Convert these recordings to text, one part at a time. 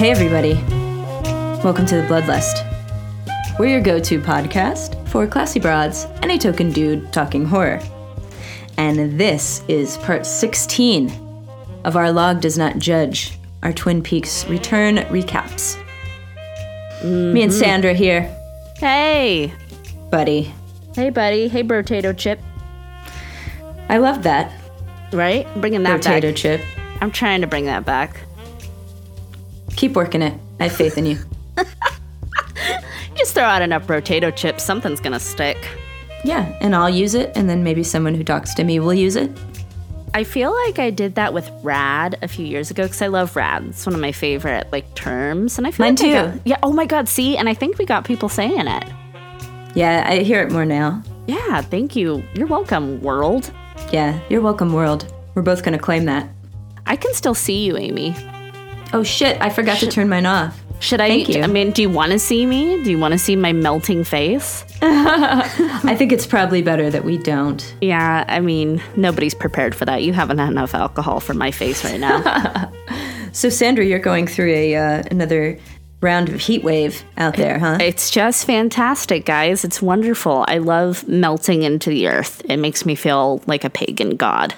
Hey everybody, welcome to The Bloodlust. We're your go-to podcast for classy broads and a token dude talking horror. And this is part 16 of our Log Does Not Judge, our Twin Peaks return recaps. Me and Sandra here. Hey. Buddy. Hey, buddy. Hey, potato chip. I love that. Right? Bringing that Potato back. chip. I'm trying to bring that back. Keep working it. I have faith in you. Just throw out enough potato chips, something's gonna stick. Yeah, and I'll use it, and then maybe someone who talks to me will use it. I feel like I did that with rad a few years ago because I love rad. It's one of my favorite terms, and I feel Mine like too. Yeah. Oh my God. See, and I think we got people saying it. Yeah, I hear it more now. Yeah. Thank you. You're welcome, world. Yeah, you're welcome, world. We're both gonna claim that. I can still see you, Amy. Oh shit, I forgot to turn mine off. Should I? Thank you. I mean, do you want to see me? Do you want to see my melting face? I think it's probably better that we don't. Yeah, I mean, nobody's prepared for that. You haven't had enough alcohol for my face right now. So, Sandra, you're going through another round of heat wave out there, huh? It's just fantastic, guys. It's wonderful. I love melting into the earth. It makes me feel like a pagan god.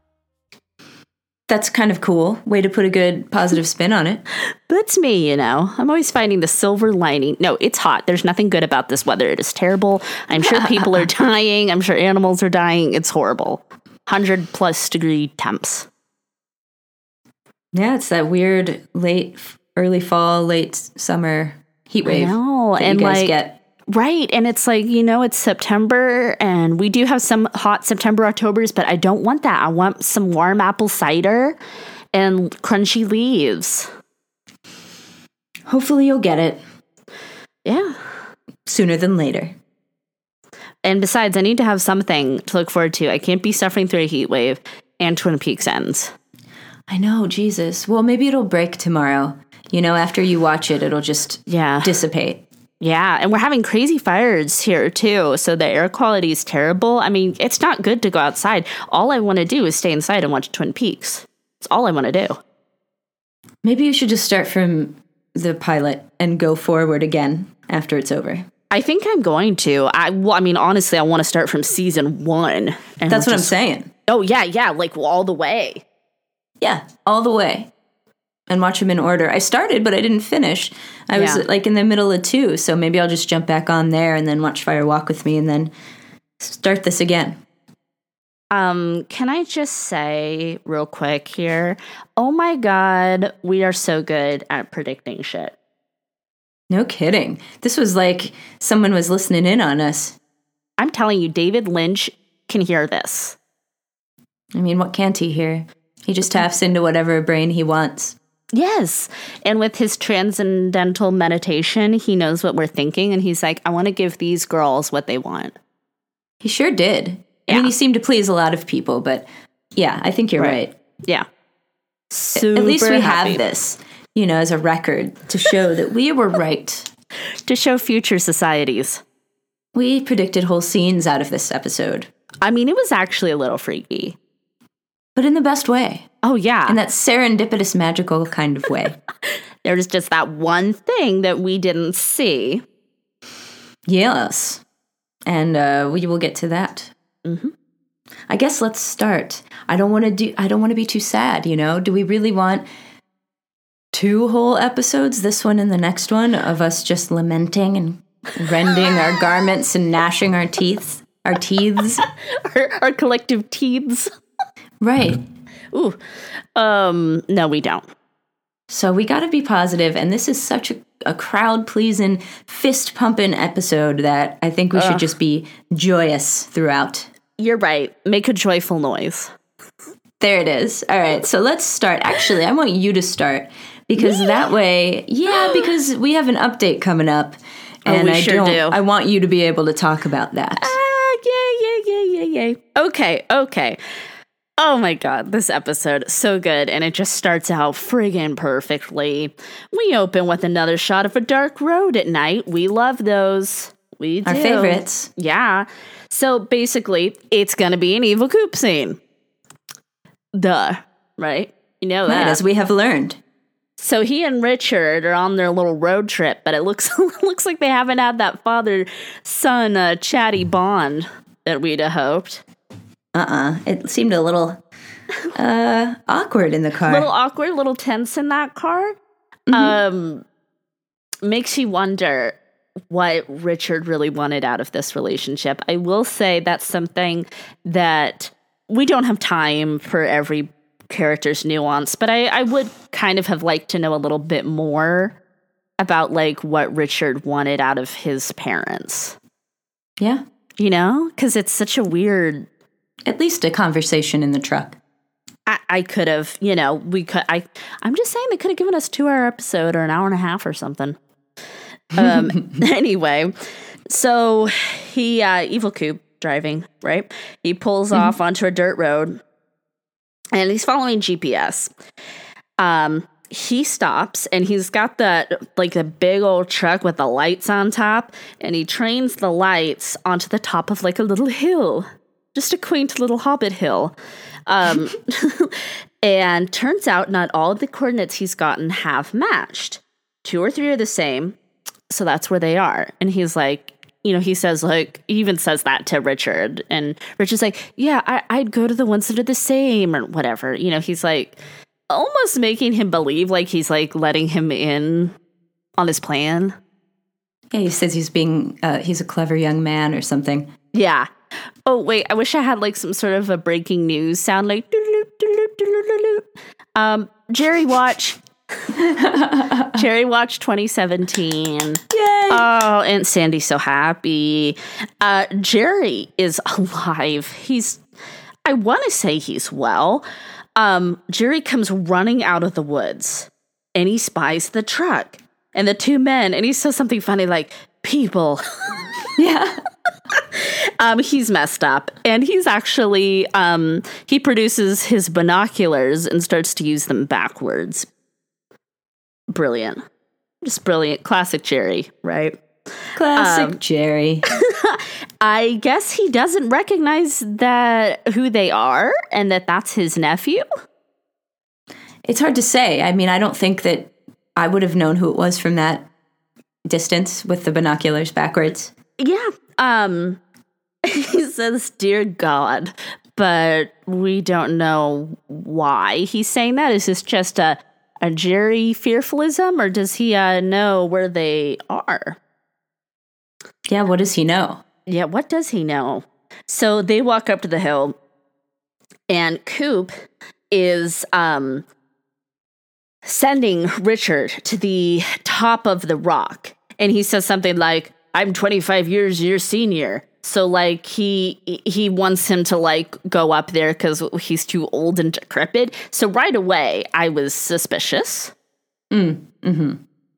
That's kind of cool. Way to put a good positive spin on it. That's me, you know. I'm always finding the silver lining. No, it's hot. There's nothing good about this weather. It is terrible. I'm sure people are dying. I'm sure animals are dying. It's horrible. 100+ degree temps. Yeah, it's that weird early fall, late summer heat wave. I know. That And you guys get. Right. And it's it's September and we do have some hot September, Octobers, but I don't want that. I want some warm apple cider and crunchy leaves. Hopefully you'll get it. Yeah. Sooner than later. And besides, I need to have something to look forward to. I can't be suffering through a heat wave and Twin Peaks ends. I know, Jesus. Well, maybe it'll break tomorrow. You know, after you watch it, it'll just dissipate. Yeah, and we're having crazy fires here, too, so the air quality is terrible. I mean, it's not good to go outside. All I want to do is stay inside and watch Twin Peaks. That's all I want to do. Maybe you should just start from the pilot and go forward again after it's over. I think I'm going to. Honestly, I want to start from season 1. And That's what I'm saying. Oh, yeah, all the way. Yeah, all the way. And watch them in order. I started, but I didn't finish. I was in the middle of 2, so maybe I'll just jump back on there and then watch Fire Walk with Me and then start this again. Can I just say real quick here? Oh my God, we are so good at predicting shit. No kidding. This was like someone was listening in on us. I'm telling you, David Lynch can hear this. I mean, what can't he hear? He just taps into whatever brain he wants. Yes. And with his transcendental meditation, he knows what we're thinking. And he's like, I want to give these girls what they want. He sure did. Yeah. I mean, he seemed to please a lot of people, but yeah, I think you're right. Yeah. At least we have this, as a record to show that we were right. To show future societies. We predicted whole scenes out of this episode. I mean, it was actually a little freaky. But in the best way. Oh, yeah. In that serendipitous, magical kind of way. There's just that one thing that we didn't see. Yes. And we will get to that. Mm-hmm. I guess let's start. I don't want to be too sad, Do we really want 2 whole episodes, this one and the next one, of us just lamenting and rending our garments and gnashing our teeth? Our teeths? our collective teeths. Right. Ooh. No, we don't. So we got to be positive, and this is such a crowd-pleasing, fist-pumping episode that I think we should just be joyous throughout. You're right. Make a joyful noise. There it is. All right, so let's start. Actually, I want you to start, because that way, because we have an update coming up, and we sure do. I want you to be able to talk about that. Yay. Okay. Oh my God, this episode, so good, and it just starts out friggin' perfectly. We open with another shot of a dark road at night. We love those. We do. Our favorites. Yeah. So basically, it's gonna be an evil coop scene. Duh, right? You know that. Right, as we have learned. So he and Richard are on their little road trip, but it looks like they haven't had that father-son chatty bond that we'd have hoped. It seemed a little awkward in the car. A little awkward, a little tense in that car. Makes you wonder what Richard really wanted out of this relationship. I will say that's something that we don't have time for every character's nuance, but I would kind of have liked to know a little bit more about like what Richard wanted out of his parents. Yeah. You know, because it's such a weird... At least a conversation in the truck. I could have, you know, I'm just saying they could have given us a 2-hour episode or an hour and a half or something. Anyway, so he, Evil Coop driving, right? He pulls off onto a dirt road and he's following GPS. He stops and he's got the big old truck with the lights on top, and he trains the lights onto the top of like a little hill. Just a quaint little hobbit hill. And turns out not all of the coordinates he's gotten have matched. 2 or 3 are the same. So that's where they are. And he's like, you know, he says like, he even says that to Richard. And Richard's like, yeah, I'd go to the ones that are the same or whatever. You know, he's like almost making him believe like he's like letting him in on his plan. Yeah, he says he's a clever young man or something. Yeah. Oh, wait, I wish I had like some sort of a breaking news sound like Jerry Watch. Jerry Watch 2017. Yay! Oh, and Sandy's so happy. Jerry is alive. I want to say he's well. Jerry comes running out of the woods and he spies the truck and the 2 men, and he says something funny like, people. Yeah. He's messed up, and he's actually, he produces his binoculars and starts to use them backwards. Brilliant. Just brilliant. Classic Jerry, right? Classic Jerry. I guess he doesn't recognize who they are and that's his nephew. It's hard to say. I mean, I don't think that I would have known who it was from that distance with the binoculars backwards. Yeah. He says, "Dear God," but we don't know why he's saying that. Is this just a Jerry fearfulism, or does he know where they are? Yeah, what does he know? Yeah, what does he know? So they walk up to the hill, and Coop is sending Richard to the top of the rock, and he says something like, "I'm 25 years your senior." So, like, he wants him to, like, go up there because he's too old and decrepit. So right away, I was suspicious. And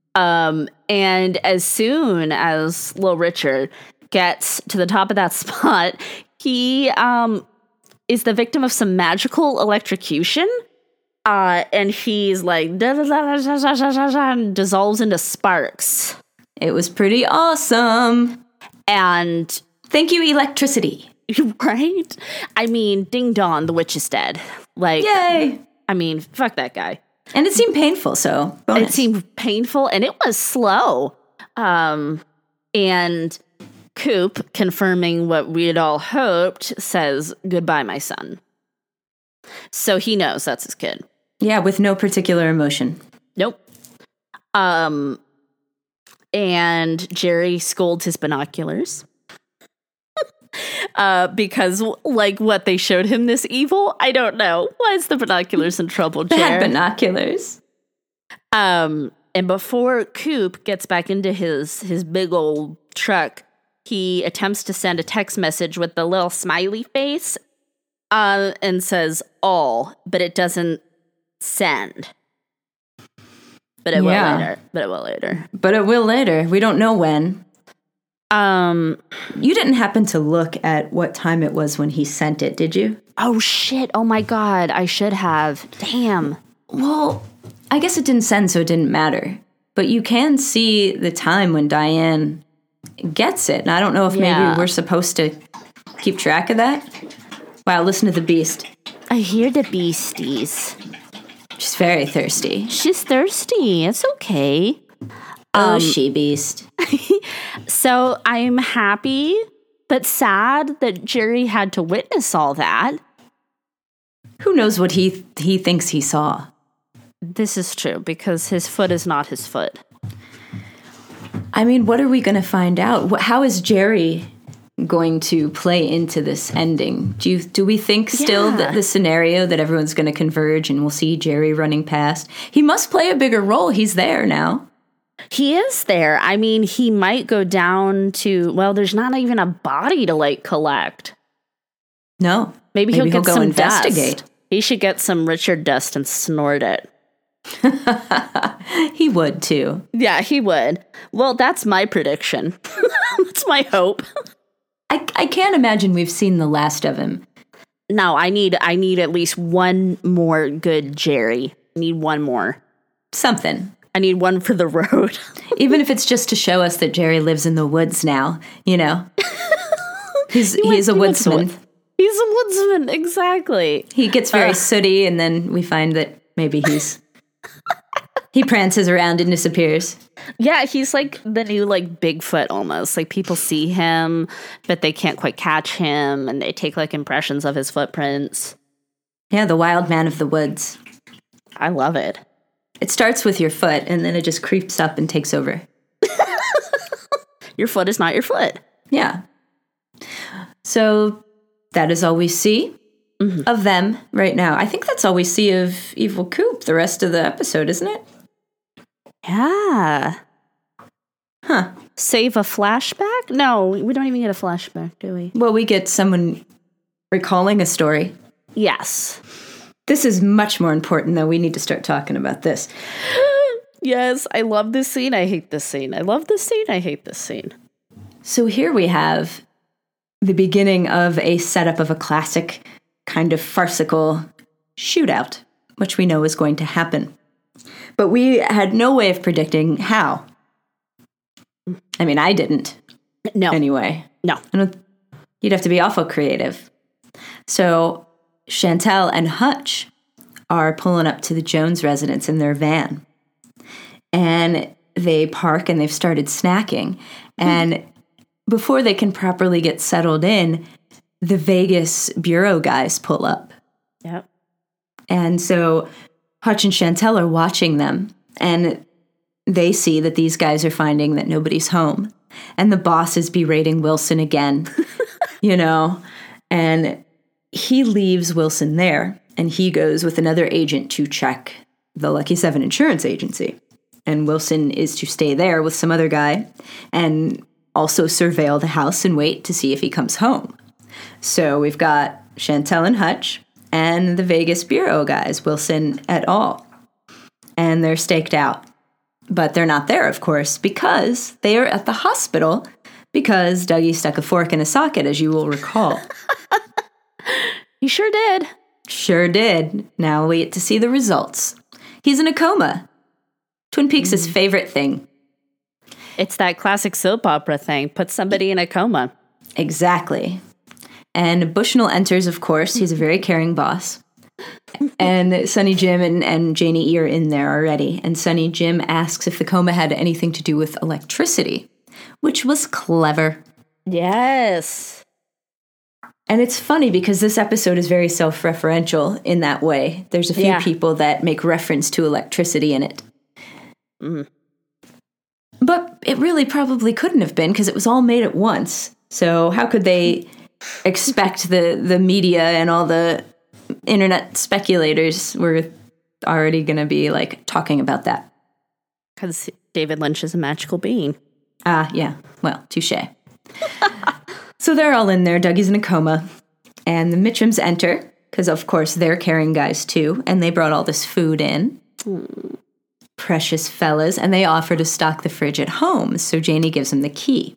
as soon as Little Richard gets to the top of that spot, he is the victim of some magical electrocution. And he's, like, and dissolves into sparks. It was pretty awesome. And... thank you, electricity. Right? I mean, ding dong, the witch is dead. Like, yay! I mean, fuck that guy. And it seemed painful, so bonus. It seemed painful, and it was slow. And Coop, confirming what we had all hoped, says, "Goodbye, my son." So he knows that's his kid. Yeah, with no particular emotion. Nope. And Jerry scolds his binoculars. Because, like, what they showed him this evil, I don't know. Why is the binoculars in trouble, Jerry? Bad binoculars. And before Coop gets back into his big old truck, he attempts to send a text message with the little smiley face, and says all, but it doesn't send. But it will later. But it will later. We don't know when. You didn't happen to look at what time it was when he sent it, did you? Oh, shit. Oh, my God. I should have. Damn. Well, I guess it didn't send, so it didn't matter. But you can see the time when Diane gets it. And I don't know if maybe we're supposed to keep track of that. Wow, listen to the beast. I hear the beasties. She's very thirsty. She's thirsty. It's okay. Oh, she beast. So I'm happy, but sad that Jerry had to witness all that. Who knows what he thinks he saw? This is true, because his foot is not his foot. I mean, what are we going to find out? How is Jerry going to play into this ending? Do we think still that the scenario that everyone's going to converge and we'll see Jerry running past? He must play a bigger role. He's there now. He is there. I mean, he might go down to, well, there's not even a body to, like, collect. No. Maybe he'll get go some investigate. Dust. He should get some Richard dust and snort it. He would, too. Yeah, he would. Well, that's my prediction. That's my hope. I can't imagine we've seen the last of him. No, I need at least one more good Jerry. I need one more. Something. I need one for the road. Even if it's just to show us that Jerry lives in the woods now, you know. He's a woodsman. He's a woodsman, exactly. He gets very sooty, and then we find that maybe he prances around and disappears. Yeah, he's like the new, like, Bigfoot almost. Like, people see him, but they can't quite catch him, and they take, like, impressions of his footprints. Yeah, the wild man of the woods. I love it. It starts with your foot, and then it just creeps up and takes over. Your foot is not your foot. Yeah. So that is all we see of them right now. I think that's all we see of Evil Coop the rest of the episode, isn't it? Yeah. Huh. Save a flashback? No, we don't even get a flashback, do we? Well, we get someone recalling a story. Yes. This is much more important, though. We need to start talking about this. Yes, I love this scene. I hate this scene. I love this scene. I hate this scene. So here we have the beginning of a setup of a classic kind of farcical shootout, which we know is going to happen. But we had no way of predicting how. I mean, I didn't. No. Anyway. No. You'd have to be awful creative. So Chantel and Hutch are pulling up to the Jones residence in their van. And they park and they've started snacking. And before they can properly get settled in, the Vegas bureau guys pull up. Yep. And so Hutch and Chantel are watching them, and they see that these guys are finding that nobody's home. And the boss is berating Wilson again, you know, and he leaves Wilson there, and he goes with another agent to check the Lucky 7 insurance agency. And Wilson is to stay there with some other guy and also surveil the house and wait to see if he comes home. So we've got Chantel and Hutch and the Vegas bureau guys, Wilson et al. And they're staked out. But they're not there, of course, because they are at the hospital because Dougie stuck a fork in a socket, as you will recall. He sure did. Sure did. Now we get to see the results. He's in a coma. Twin Peaks' favorite thing. It's that classic soap opera thing. Put somebody in a coma. Exactly. And Bushnell enters, of course. He's a very caring boss. And Sonny Jim and Janie E are in there already. And Sonny Jim asks if the coma had anything to do with electricity, which was clever. Yes. And it's funny because this episode is very self-referential in that way. There's a few people that make reference to electricity in it. Mm. But it really probably couldn't have been because it was all made at once. So how could they expect the media and all the internet speculators were already going to be like talking about that? Because David Lynch is a magical being. Yeah. Well, touche. So they're all in there. Dougie's in a coma. And the Mitchums enter because, of course, they're caring guys too. And they brought all this food in. Precious fellas. And they offer to stock the fridge at home. So Janie gives them the key.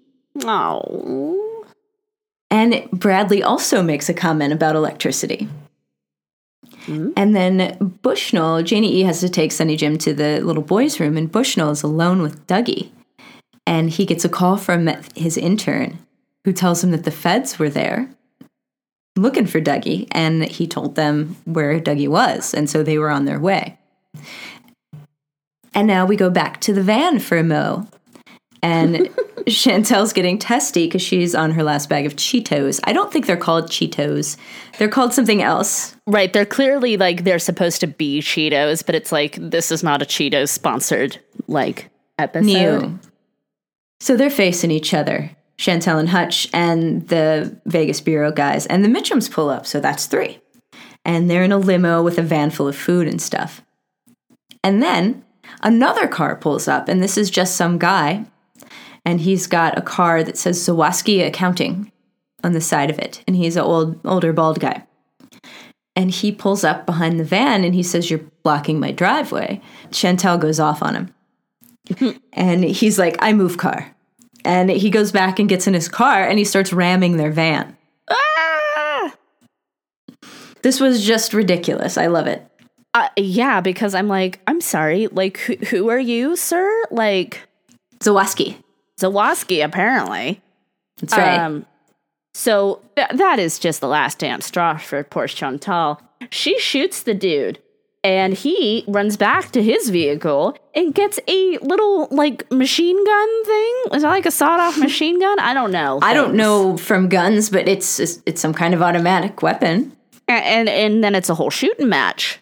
Oh. And Bradley also makes a comment about electricity. Mm-hmm. And then Bushnell, Janie E has to take Sonny Jim to the little boys' room, and Bushnell is alone with Dougie. And he gets a call from his intern, who tells him that the feds were there looking for Dougie, and he told them where Dougie was, and so they were on their way. And now we go back to the van for Mo. And Chantel's getting testy because she's on her last bag of Cheetos. I don't think they're called Cheetos. They're called something else. Right. They're clearly like they're supposed to be Cheetos, but it's like this is not a Cheetos sponsored like episode. New. So they're facing each other, Chantel and Hutch and the Vegas Bureau guys. And the Mitchums pull up, so that's 3. And they're in a limo with a van full of food and stuff. And then another car pulls up, and this is just some guy. And he's got a car that says Zawaski Accounting on the side of it. And he's an older bald guy. And he pulls up behind the van and he says, "You're blocking my driveway." Chantel goes off on him. And he's like, "I move car." And he goes back and gets in his car and he starts ramming their van. Ah! This was just ridiculous. I love it. Yeah, because I'm like, I'm sorry. Like, who are you, sir? Like, Zawaski. Zawaski, apparently. That's right. So that is just the last damn straw for poor Chantal. She shoots the dude, and he runs back to his vehicle and gets a little, like, machine gun thing. Is that like a sawed-off machine gun? I don't know. I don't know from guns, but it's some kind of automatic weapon. And then it's a whole shooting match.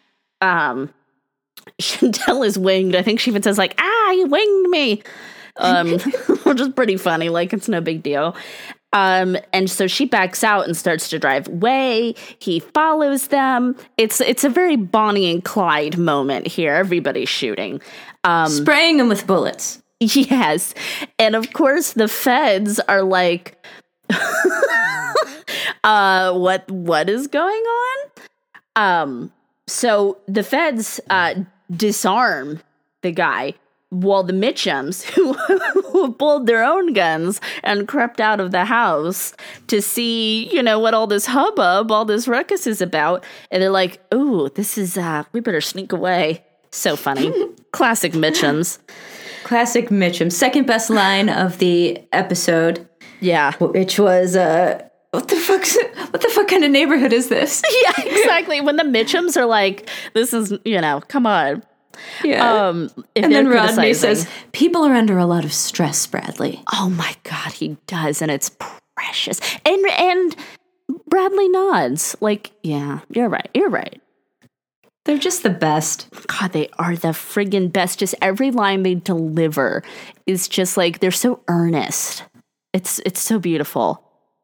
Chantel is winged. I think she even says, like, "You winged me." Which is pretty funny. Like, it's no big deal. And so she backs out and starts to drive away. He follows them. It's a very Bonnie and Clyde moment here. Everybody's shooting. Spraying them with bullets. Yes. And of course the feds are like, what is going on? So the feds disarm the guy, while the Mitchums, who pulled their own guns and crept out of the house to see, what all this hubbub, all this ruckus is about. And they're like, "Ooh, this is, we better sneak away." So funny. Classic Mitchums. Classic Mitchum. Second best line of the episode. Yeah. Which was, what the fuck kind of neighborhood is this? Yeah, exactly. When the Mitchums are like, this is, come on. Yeah. And then Rodney says, "People are under a lot of stress, Bradley." Oh my God, he does, and it's precious. And Bradley nods, like, "Yeah, you're right. They're just the best." God, they are the friggin' best. Just every line they deliver is just like, they're so earnest. It's so beautiful.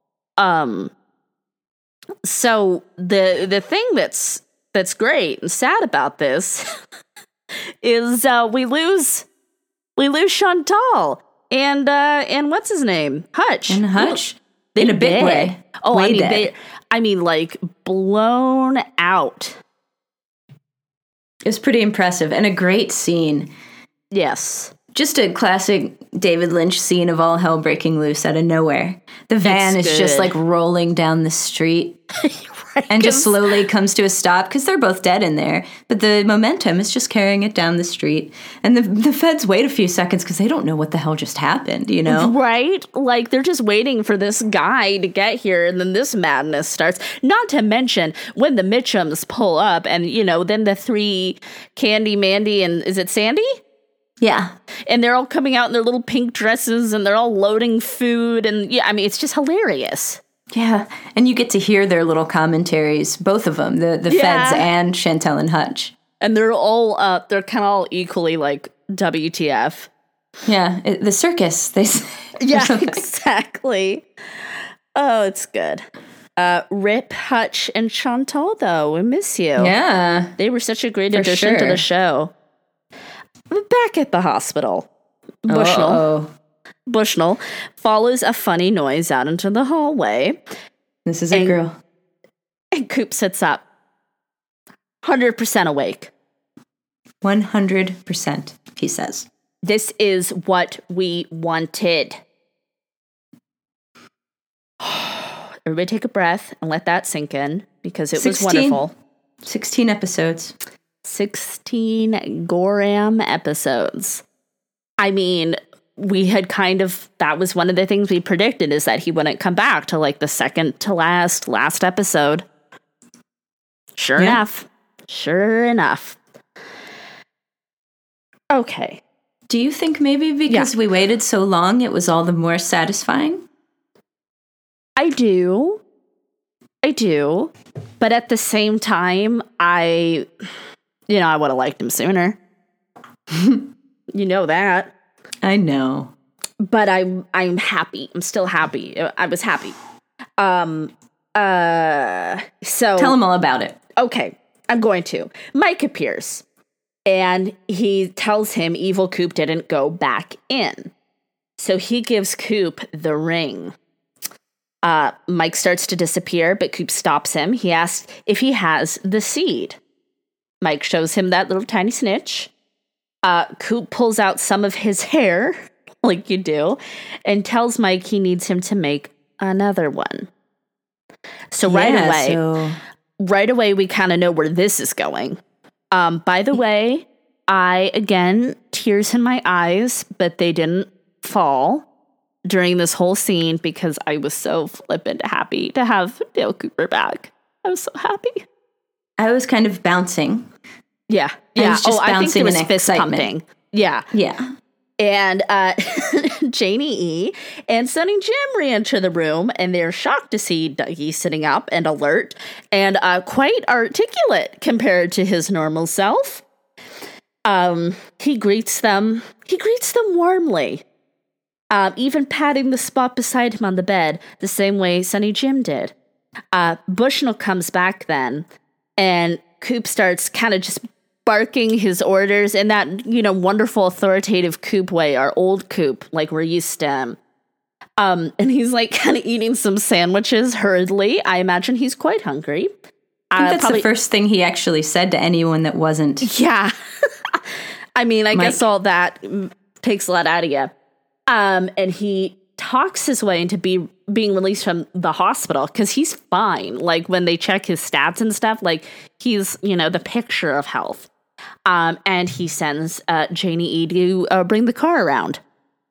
So the thing that's great and sad about this is we lose Chantal and what's his name? Hutch. And Hutch. In a big way. Oh, Way I mean like blown out. It's pretty impressive and a great scene. Yes. Just a classic David Lynch scene of all hell breaking loose out of nowhere. The van is just like rolling down the street. Right, and just slowly comes to a stop because they're both dead in there. But the momentum is just carrying it down the street. And the feds wait a few seconds because they don't know what the hell just happened, Right? Like, they're just waiting for this guy to get here, and then this madness starts. Not to mention, when the Mitchums pull up, and, then the 3, Candy, Mandy, and is it Sandy? Yeah. And they're all coming out in their little pink dresses, and they're all loading food, and, it's just hilarious. Yeah, and you get to hear their little commentaries, both of them, the feds and Chantel and Hutch. And they're all, they're kind of all equally like, WTF. Yeah, the circus, they say. Yeah, exactly. Oh, it's good. Rip, Hutch, and Chantal, though. We miss you. Yeah. They were such a great addition to the show. Back at the hospital, Bushnell follows a funny noise out into the hallway. This is a girl. And Coop sits up. 100% awake. 100%, he says. This is what we wanted. Everybody take a breath and let that sink in, because it was wonderful. 16 episodes. 16 Goram episodes. I mean, we had that was one of the things we predicted, is that he wouldn't come back to like the second to last episode. Sure enough. Okay. Do you think maybe because we waited so long, it was all the more satisfying? I do. But at the same time, I would have liked him sooner. You know that. I know. But I'm happy. I'm still happy. I was happy. So tell him all about it. Okay, I'm going to. Mike appears, and he tells him evil Coop didn't go back in. So he gives Coop the ring. Mike starts to disappear, but Coop stops him. He asks if he has the seed. Mike shows him that little tiny snitch. Coop pulls out some of his hair, like you do, and tells Mike he needs him to make another one. So right away, we kind of know where this is going. By the way, tears in my eyes, but they didn't fall during this whole scene because I was so flippin' happy to have Dale Cooper back. I was so happy. I was kind of bouncing. Yeah. I was just bouncing I think there was fist pumping. Yeah. Yeah. And Janie E. and Sonny Jim re-enter the room, and they're shocked to see Dougie sitting up and alert and quite articulate compared to his normal self. He greets them warmly, even patting the spot beside him on the bed the same way Sonny Jim did. Bushnell comes back then, and Coop starts kind of just barking his orders in that, wonderful authoritative Coop way, our old Coop, like we're used to him. And he's like kind of eating some sandwiches hurriedly. I imagine he's quite hungry. I think that's the first thing he actually said to anyone that wasn't. Yeah. I mean, I guess all that takes a lot out of you. And he talks his way into being released from the hospital because he's fine. Like when they check his stats and stuff, like he's, the picture of health. And he sends Janie E. to bring the car around.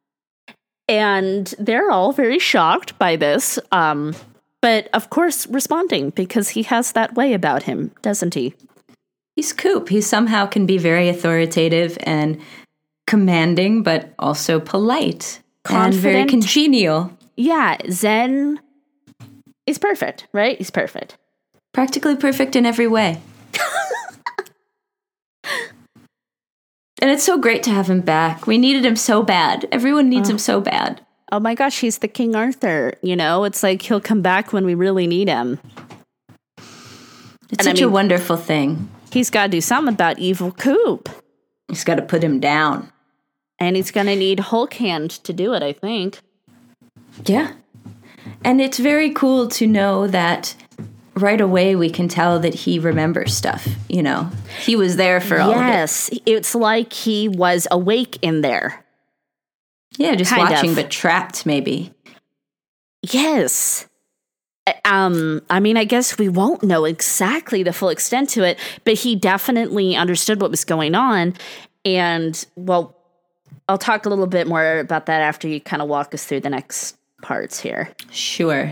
And they're all very shocked by this. But of course responding because he has that way about him, doesn't he? He's Coop. He somehow can be very authoritative and commanding, but also polite. Confident. And very congenial. Yeah, Zen is perfect, right? He's perfect. Practically perfect in every way. And it's so great to have him back. We needed him so bad. Everyone needs him so bad. Oh my gosh, he's the King Arthur, It's like he'll come back when we really need him. It's such a wonderful thing. He's got to do something about evil Coop. He's got to put him down. And he's going to need Hulk Hand to do it, I think. Yeah. And it's very cool to know that right away we can tell that he remembers stuff, He was there for all of it. Yes, it's like he was awake in there. Yeah, just kind watching, but trapped, maybe. Yes. I guess we won't know exactly the full extent to it, but he definitely understood what was going on. And, well, I'll talk a little bit more about that after you kind of walk us through the next parts here. Sure.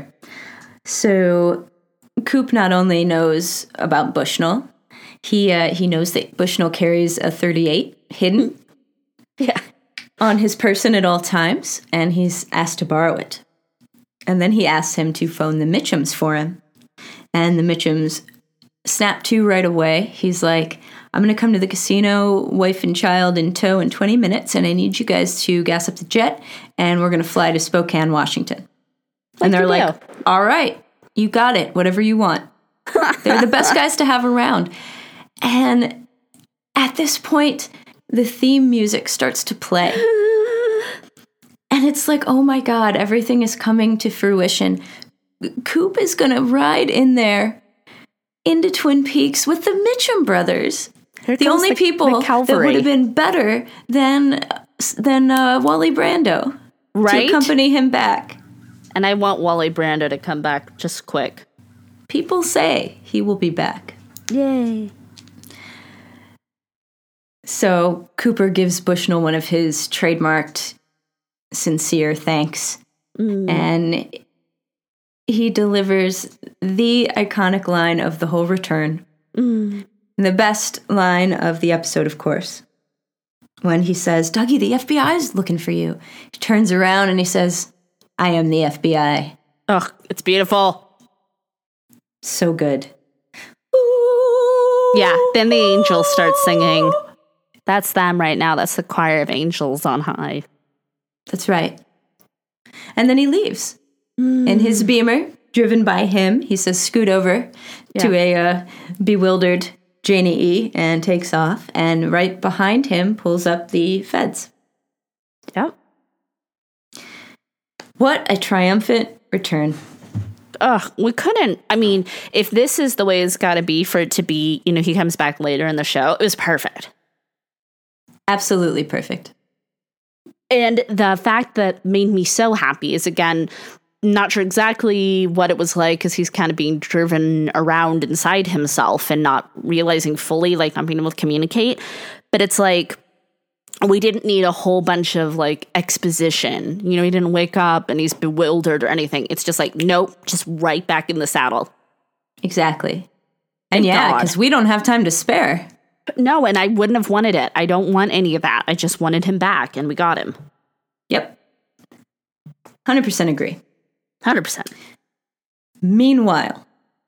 So Coop not only knows about Bushnell, he knows that Bushnell carries a .38 hidden on his person at all times, and he's asked to borrow it. And then he asks him to phone the Mitchums for him. And the Mitchums snap to right away. He's like, I'm going to come to the casino, wife and child in tow in 20 minutes, and I need you guys to gas up the jet, and we're going to fly to Spokane, Washington. And they're like, all right, you got it, whatever you want. They're the best guys to have around. And at this point, the theme music starts to play. And it's like, oh my God, everything is coming to fruition. Coop is going to ride in there into Twin Peaks with the Mitchum brothers. The only people that would have been better than Wally Brando to accompany him back. And I want Wally Brando to come back just quick. People say he will be back. Yay. So Cooper gives Bushnell one of his trademarked sincere thanks. And he delivers the iconic line of the whole return. The best line of the episode, of course. when he says, Dougie, the FBI's looking for you. He turns around and he says, I am the FBI. Ugh, it's beautiful. So good. Yeah, then the angels start singing. That's them right now. That's the choir of angels on high. That's right. And then he leaves in his Beamer, driven by him. He says, scoot over to a bewildered Janie E. and takes off. And right behind him pulls up the feds. Yep. What a triumphant return. Ugh, we couldn't. I mean, if this is the way it's got to be for it to be, he comes back later in the show, it was perfect. Absolutely perfect. And the fact that made me so happy is, again, not sure exactly what it was like because he's kind of being driven around inside himself and not realizing fully, like, not being able to communicate. But it's like, we didn't need a whole bunch of, like, exposition. He didn't wake up and he's bewildered or anything. It's just like, nope, just right back in the saddle. Exactly. And because we don't have time to spare. No, and I wouldn't have wanted it. I don't want any of that. I just wanted him back, and we got him. Yep. 100% agree. 100%. Meanwhile,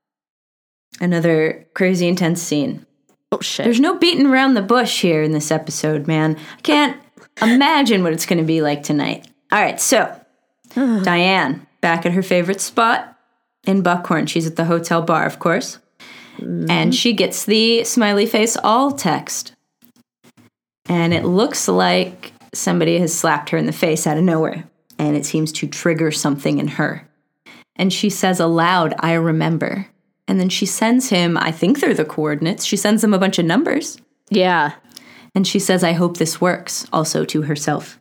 another crazy intense scene. Oh, shit. There's no beating around the bush here in this episode, man. I can't imagine what it's going to be like tonight. All right, so Diane, back at her favorite spot in Buckhorn. She's at the hotel bar, of course. And she gets the smiley face all text. And it looks like somebody has slapped her in the face out of nowhere. And it seems to trigger something in her. And she says aloud, I remember. And then she sends him, I think they're the coordinates. She sends him a bunch of numbers. Yeah. And she says, I hope this works, also to herself.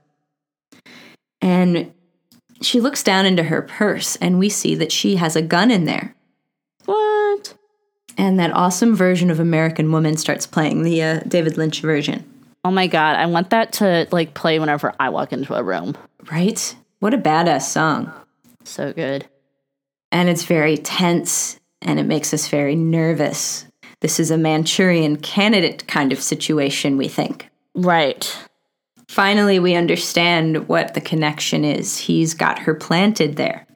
And she looks down into her purse, and we see that she has a gun in there. What? And that awesome version of American Woman starts playing, the David Lynch version. Oh my God, I want that to, like, play whenever I walk into a room. Right? What a badass song. So good. And it's very tense, and it makes us very nervous. This is a Manchurian Candidate kind of situation, we think. Right. Finally, we understand what the connection is. He's got her planted there.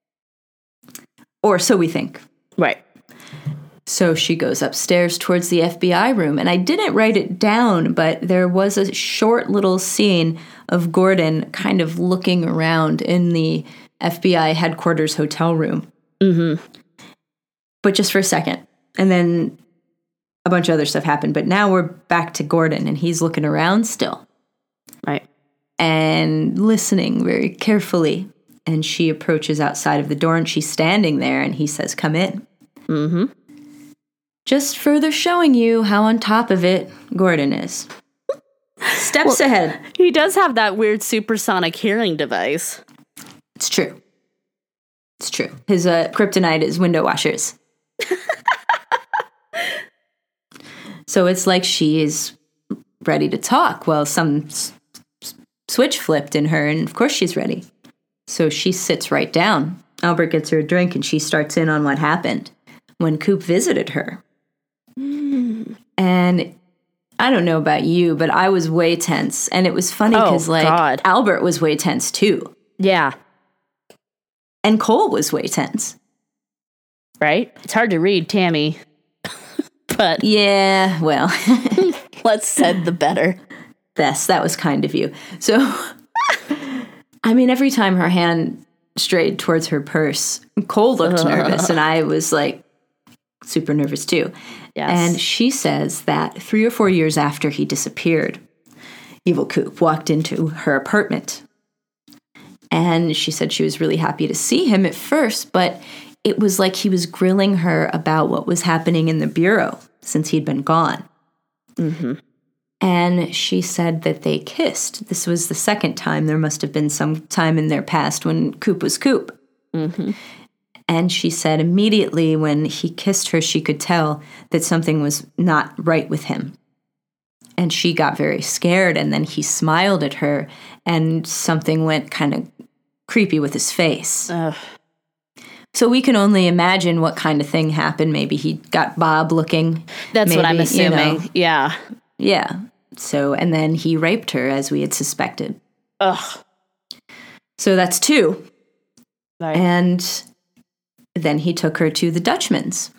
Or so we think. Right. So she goes upstairs towards the FBI room, and I didn't write it down, but there was a short little scene of Gordon kind of looking around in the FBI headquarters hotel room. Mm-hmm. But just for a second. And then a bunch of other stuff happened, but now we're back to Gordon, and he's looking around still. Right. And listening very carefully. And she approaches outside of the door, and she's standing there, and he says, come in. Mm-hmm. Just further showing you how on top of it Gordon is. Steps ahead. He does have that weird supersonic hearing device. It's true. It's true. His kryptonite is window washers. So it's like she is ready to talk. Well, some switch flipped in her, and of course she's ready. So she sits right down. Albert gets her a drink, and she starts in on what happened when Coop visited her. And I don't know about you, but I was way tense. And it was funny because, Albert was way tense, too. Yeah. And Cole was way tense. Right? It's hard to read, Tammy. But yeah, well. Let's said the better. Bess, that was kind of you. So, I mean, every time her hand strayed towards her purse, Cole looked nervous, and I was, like, super nervous, too. Yes. And she says that 3 or 4 years after he disappeared, Evil Coop walked into her apartment. And she said she was really happy to see him at first, but it was like he was grilling her about what was happening in the bureau since he'd been gone. Mm-hmm. And she said that they kissed. This was the second time. There must have been some time in their past when Coop was Coop. Mm-hmm. And she said immediately when he kissed her, she could tell that something was not right with him. And she got very scared, and then he smiled at her, and something went kind of creepy with his face. Ugh. So we can only imagine what kind of thing happened. Maybe he got Bob looking. That's maybe, what I'm assuming. Yeah. Yeah. So, and then he raped her as we had suspected. Ugh. So that's 2. Right. And then he took her to the Dutchman's.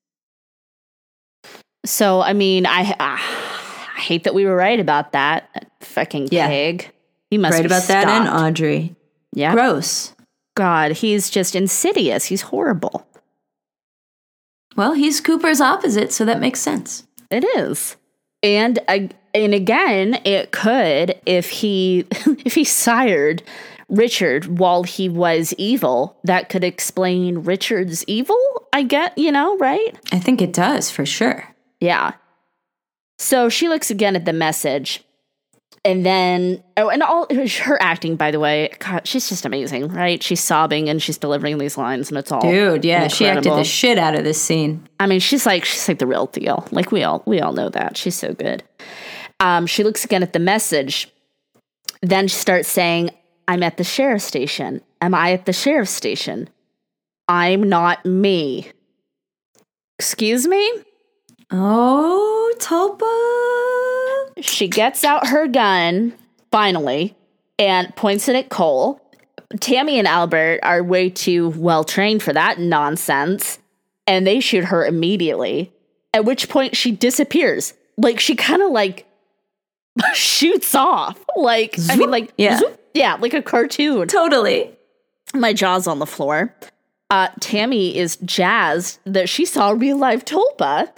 So, I mean, I hate that we were right about that fucking pig. He must right be about stopped. that, and Audrey. Yeah. Gross. God, he's just insidious. He's horrible. Well, he's Cooper's opposite, so that makes sense. It is. And again, it could, if he sired Richard while he was evil, that could explain Richard's evil, I get, right? I think it does, for sure. Yeah. So she looks again at the message. And then, and all her acting, by the way, God, she's just amazing, right? She's sobbing and she's delivering these lines, and it's all dude, yeah, incredible. She acted the shit out of this scene. I mean, she's like the real deal. Like we all know that. She's so good. She looks again at the message. Then she starts saying, "I'm at the sheriff's station. Am I at the sheriff's station? I'm not me. Excuse me?" Oh, Tulpa. She gets out her gun, finally, and points it at Cole. Tammy and Albert are way too well-trained for that nonsense, and they shoot her immediately, at which point she disappears. Like, she kind of, like, shoots off. Like, I mean, like, zoop, like a cartoon. Totally. My jaw's on the floor. Tammy is jazzed that she saw real-life Tulpa.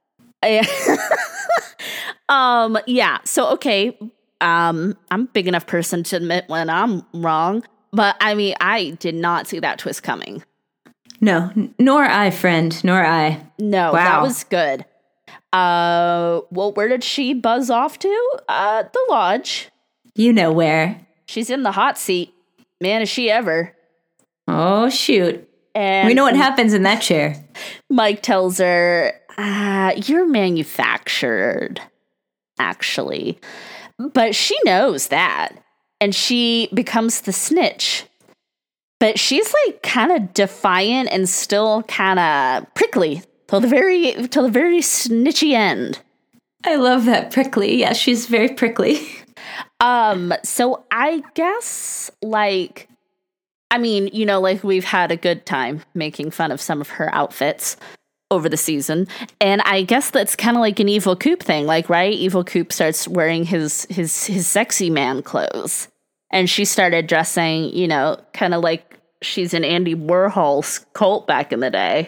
So okay, I'm a big enough person to admit when I'm wrong, but I mean, I did not see that twist coming. No, nor I, friend, nor I. No, wow. That was good. Well, where did she buzz off to? The lodge. You know where. She's in the hot seat. Man, is she ever. Oh, shoot. And we know what happens in that chair. Mike tells her, you're manufactured, actually. But she knows that. And she becomes the snitch. But she's like kind of defiant and still kind of prickly till the very snitchy end. I love that prickly. Yeah, she's very prickly. So I guess like, I mean, like we've had a good time making fun of some of her outfits over the season. And I guess that's kind of like an Evil Coop thing, like, right? Evil Coop starts wearing his sexy man clothes. And she started dressing, kind of like she's in Andy Warhol's cult back in the day.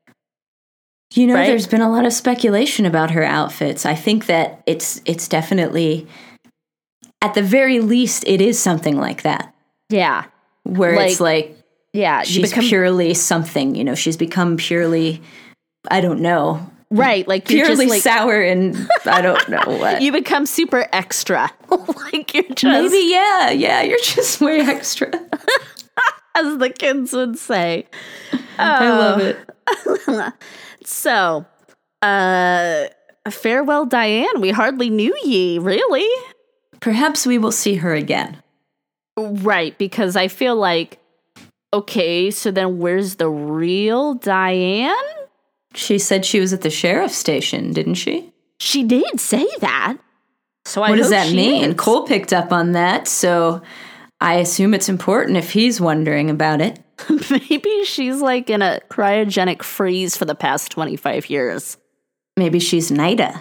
Right? There's been a lot of speculation about her outfits. I think that it's definitely, at the very least, it is something like that. Yeah. Where it's like, yeah, she's purely something, she's become purely, I don't know. Right, like purely you're just like, sour and I don't know what. You become super extra. Like you're just maybe you're just way extra. As the kids would say. I love it. So, farewell, Diane. We hardly knew ye, really. Perhaps we will see her again. Right, because I feel like, okay, so then where's the real Diane? She said she was at the sheriff's station, didn't she? She did say that. So what does that mean? Cole picked up on that, so I assume it's important if he's wondering about it. Maybe she's like in a cryogenic freeze for the past 25 years. Maybe she's Nida.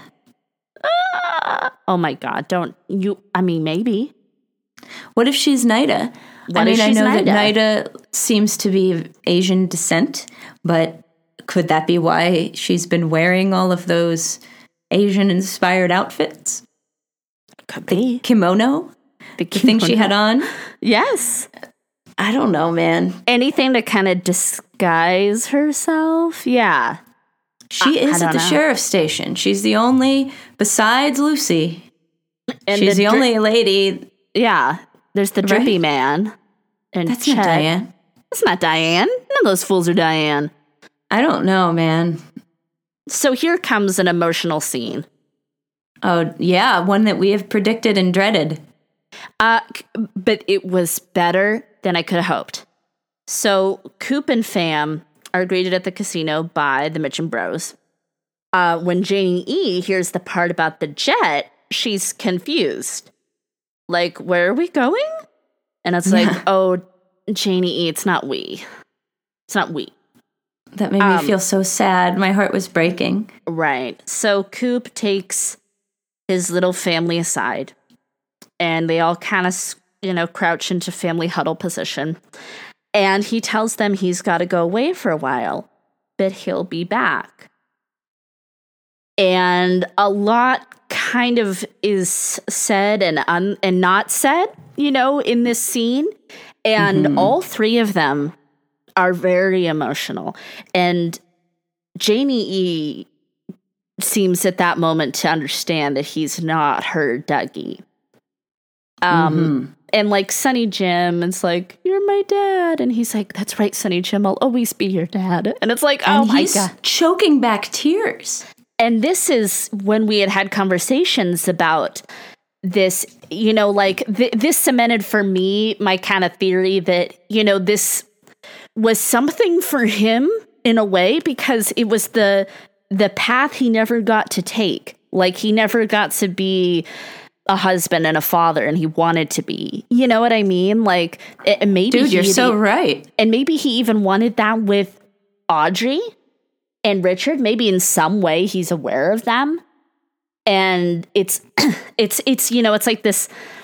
Oh my God, maybe. What if she's Nida? I know that Nida seems to be of Asian descent, but could that be why she's been wearing all of those Asian-inspired outfits? Could be. Kimono? The thing she had on? Yes. I don't know, man. Anything to kind of disguise herself? Yeah. She is at the sheriff's station. She's the only, besides Lucy, and she's the only lady. Yeah. There's the drippy man. And that's not Diane. That's not Diane. None of those fools are Diane. I don't know, man. So here comes an emotional scene. Oh, yeah, one that we have predicted and dreaded. But it was better than I could have hoped. So Coop and Fam are greeted at the casino by the Mitchum Bros. When Janie E hears the part about the jet, she's confused. Like, where are we going? And it's like, oh, Janie E., it's not we. It's not we. That made me feel so sad. My heart was breaking. Right. So Coop takes his little family aside, and they all kind of, crouch into family huddle position. And he tells them he's got to go away for a while, but he'll be back. And a lot kind of is said and not said, in this scene. And all three of them are very emotional. And Janie E. seems at that moment to understand that he's not her Dougie. And like Sonny Jim is like, you're my dad. And he's like, that's right, Sonny Jim, I'll always be your dad. And it's like, oh my God. Choking back tears. And this is when we had conversations about this, this cemented for me my kind of theory that, this was something for him in a way, because it was the path he never got to take. Like, he never got to be a husband and a father, and he wanted to be. You know what I mean? Like, maybe dude, you're so right. And maybe he even wanted that with Audrey and Richard. Maybe in some way he's aware of them, and it's like this.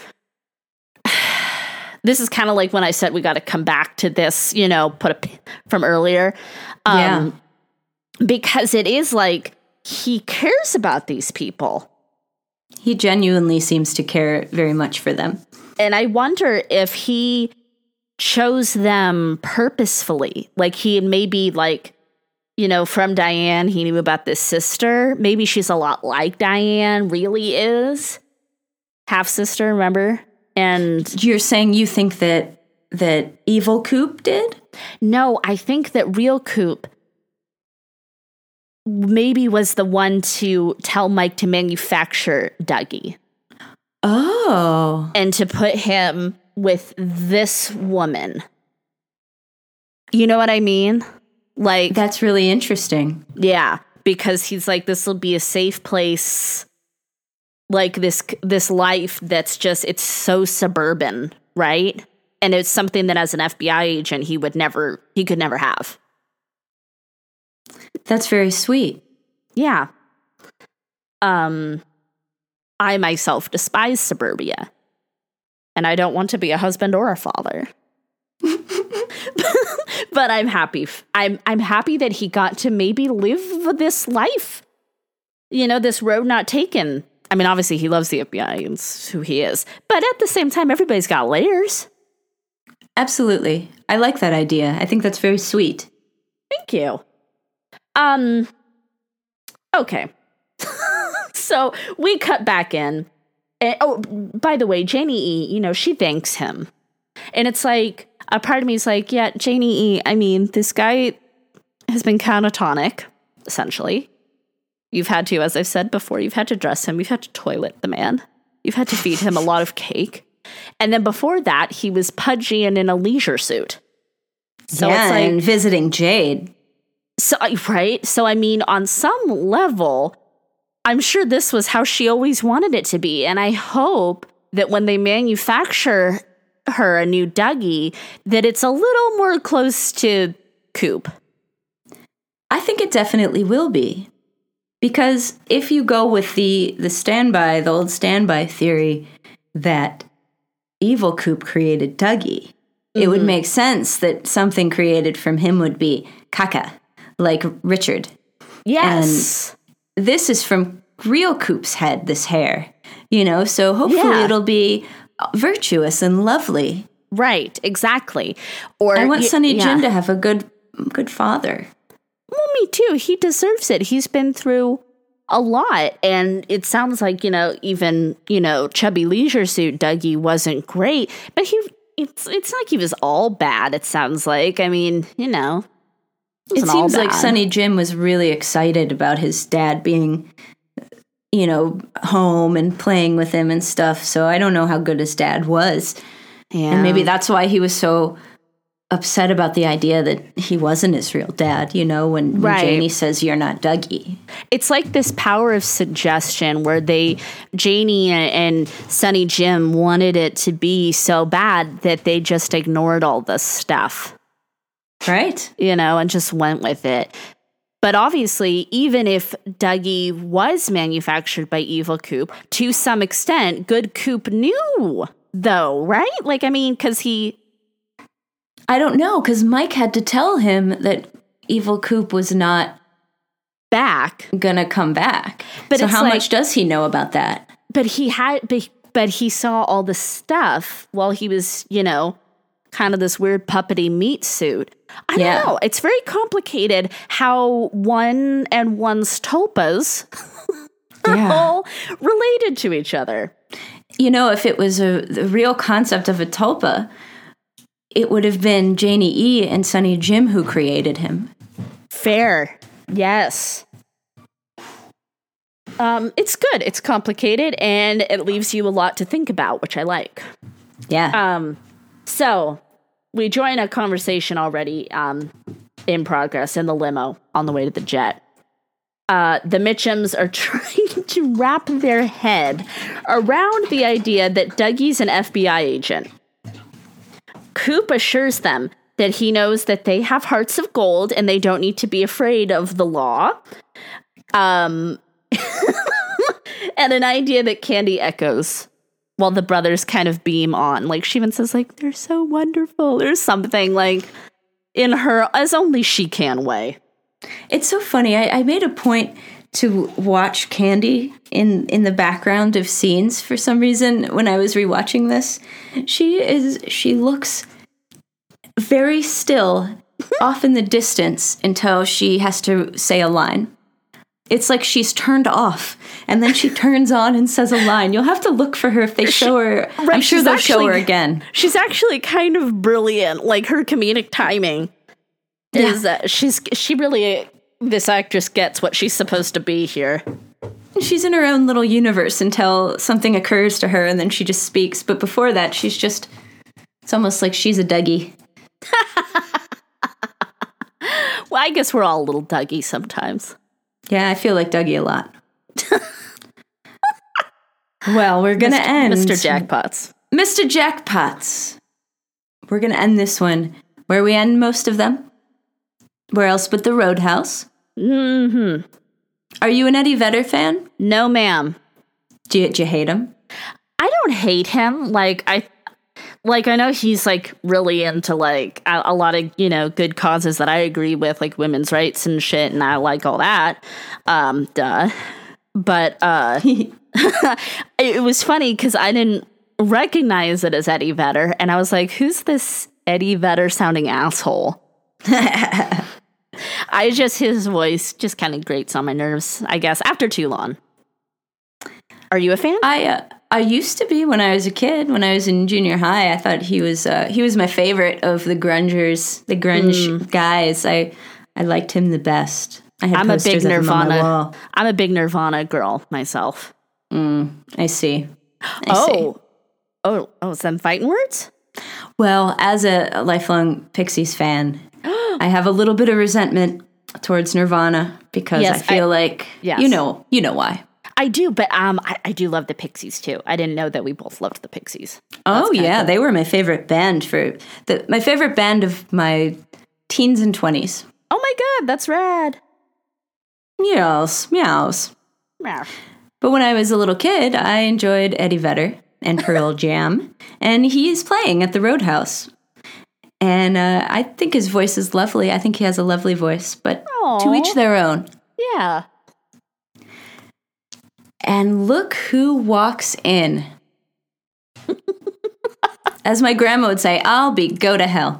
This is kind of like when I said we got to come back to this, from earlier. Because it is like he cares about these people. He genuinely seems to care very much for them. And I wonder if he chose them purposefully. Like, he maybe, from Diane, he knew about this sister. Maybe she's a lot like Diane really is. Half-sister, remember? And you're saying you think that evil Coop did? No, I think that real Coop maybe was the one to tell Mike to manufacture Dougie. Oh. And to put him with this woman. You know what I mean? Like, that's really interesting. Yeah, because he's like, this will be a safe place. Like, this life that's just, it's so suburban, right? And it's something that as an FBI agent he could never have. That's very sweet. Yeah. I myself despise suburbia. And I don't want to be a husband or a father. But I'm happy. I'm happy that he got to maybe live this life. This road not taken. I mean, obviously he loves the FBI and it's who he is. But at the same time, everybody's got layers. Absolutely. I like that idea. I think that's very sweet. Thank you. Okay. So we cut back in. And, by the way, Janie E., she thanks him. And it's like, a part of me is like, yeah, Janie E., I mean, this guy has been catatonic, essentially. You've had to, as I've said before, you've had to dress him. You've had to toilet the man. You've had to feed him a lot of cake. And then before that, he was pudgy and in a leisure suit. So yeah, it's like, and visiting Jade. So, right? So, I mean, on some level, I'm sure this was how she always wanted it to be. And I hope that when they manufacture her a new Dougie, that it's a little more close to Coop. I think it definitely will be. Because if you go with the old standby theory that evil Coop created Dougie, it would make sense that something created from him would be caca, like Richard. Yes. And this is from real Coop's head, this hair, so hopefully it'll be virtuous and lovely. Right, exactly. Or I want Sonny Jim to have a good father. Well, me too. He deserves it. He's been through a lot. And it sounds like, even, chubby leisure suit Dougie wasn't great. But it's not like he was all bad, it sounds like. I mean, it seems like Sonny Jim was really excited about his dad being, home and playing with him and stuff. So I don't know how good his dad was. Yeah. And maybe that's why he was so upset about the idea that he wasn't his real dad, when Janie says you're not Dougie. It's like this power of suggestion where Janie and Sonny Jim wanted it to be so bad that they just ignored all this stuff. Right. And just went with it. But obviously, even if Dougie was manufactured by Evil Coop, to some extent, Good Coop knew, though, right? Because he... I don't know, because Mike had to tell him that Evil Coop was not gonna come back. But so how much does he know about that? But he saw all the stuff while he was, kind of this weird puppety meat suit. I don't know. It's very complicated how one and one's tulpas are all related to each other. If it was the real concept of a tulpa, it would have been Janie E. and Sonny Jim who created him. Fair. Yes. It's good. It's complicated, and it leaves you a lot to think about, which I like. Yeah. So we join a conversation already in progress in the limo on the way to the jet. The Mitchums are trying to wrap their head around the idea that Dougie's an FBI agent. Coop assures them that he knows that they have hearts of gold and they don't need to be afraid of the law. And an idea that Candy echoes while the brothers kind of beam on. She even says, they're so wonderful. There's something, in her, as only she can, way. It's so funny. I made a point to watch Candy in the background of scenes for some reason when I was rewatching this. She looks very still off in the distance until she has to say a line. It's like she's turned off, and then she turns on and says a line. You'll have to look for her if they show her. Right, I'm sure they'll show her again. She's actually kind of brilliant. Her comedic timing is this actress gets what she's supposed to be here. She's in her own little universe until something occurs to her, and then she just speaks. But before that, it's almost like she's a Dougie. Well, I guess we're all a little Dougie sometimes. Yeah, I feel like Dougie a lot. Well, we're going to end. Mr. Jackpots. Mr. Jackpots. We're going to end this one where we end most of them. Where else but the Roadhouse? Mm-hmm. Are you an Eddie Vedder fan? No, ma'am. Do you hate him? I don't hate him. I know he's really into a lot of, good causes that I agree with, women's rights and shit, and I like all that. Duh. But it was funny because I didn't recognize it as Eddie Vedder, and I was like, who's this Eddie Vedder sounding asshole? His voice just kind of grates on my nerves, I guess, after too long. Are you a fan? I used to be when I was a kid. When I was in junior high, I thought he was my favorite of the grunge guys. I liked him the best. I'm a big Nirvana. I'm a big Nirvana girl myself. I see. Oh, some fighting words? Well, as a lifelong Pixies fan, I have a little bit of resentment towards Nirvana because I feel you know why. I do, but I do love the Pixies too. I didn't know that we both loved the Pixies. Oh yeah, cool. They were my favorite band my favorite band of my teens and 20s. Oh my god, that's rad. Meows. Meow. But when I was a little kid, I enjoyed Eddie Vedder and Pearl Jam, and he is playing at the Roadhouse. And I think his voice is lovely. I think he has a lovely voice, but to each their own. Yeah. And look who walks in. As my grandma would say, go to hell.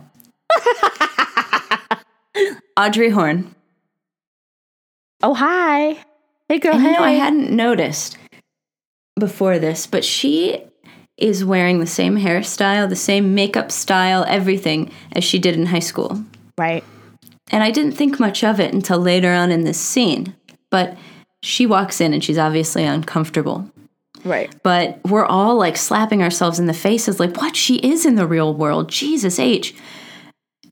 Audrey Horne. Oh, hi. Hey, girl, hey. I hadn't noticed before this, but she is wearing the same hairstyle, the same makeup style, everything as she did in high school. Right. And I didn't think much of it until later on in this scene. But she walks in and she's obviously uncomfortable. Right. But we're all slapping ourselves in the faces what? She is in the real world. Jesus H.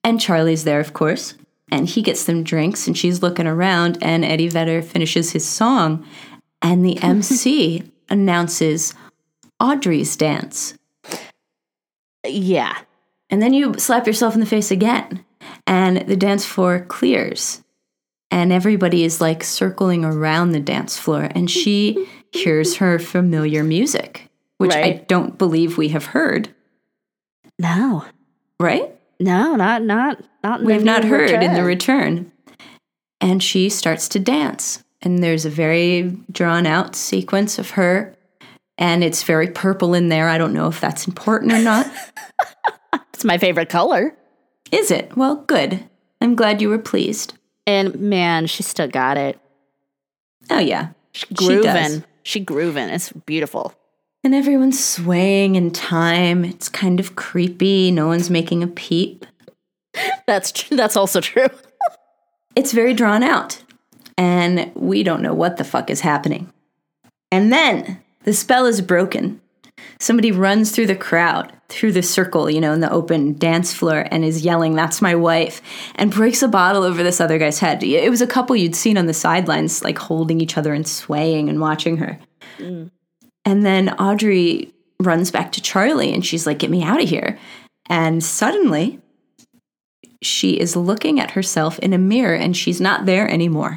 And Charlie's there, of course. And he gets them drinks, and she's looking around, and Eddie Vedder finishes his song, and the MC announces Audrey's dance. Yeah. And then you slap yourself in the face again, and the dance floor clears, and everybody is like circling around the dance floor, and she hears her familiar music, which I don't believe we have heard. No. Right? No, not We've not heard in the return. And she starts to dance. And there's a very drawn out sequence of her. And it's very purple in there. I don't know if that's important or not. It's my favorite color. Is it? Well, good. I'm glad you were pleased. And man, she still got it. Oh, yeah. She grooving. It's beautiful. And everyone's swaying in time. It's kind of creepy. No one's making a peep. That's also true. It's very drawn out. And we don't know what the fuck is happening. And then the spell is broken. Somebody runs through the crowd, through the circle, in the open dance floor, and is yelling, "That's my wife," and breaks a bottle over this other guy's head. It was a couple you'd seen on the sidelines, like holding each other and swaying and watching her. Mm. And then Audrey runs back to Charlie, and she's like, "Get me out of here." And suddenly, she is looking at herself in a mirror, and she's not there anymore.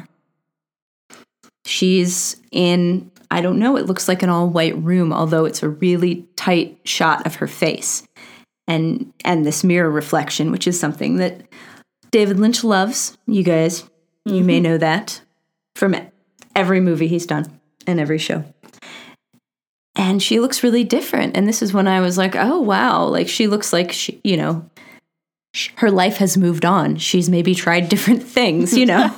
She's in, I don't know, it looks like an all-white room, although it's a really tight shot of her face. And this mirror reflection, which is something that David Lynch loves. You guys, you may know that from every movie he's done and every show. And she looks really different. And this is when I was like, oh, wow. Like, she looks like, her life has moved on. She's maybe tried different things,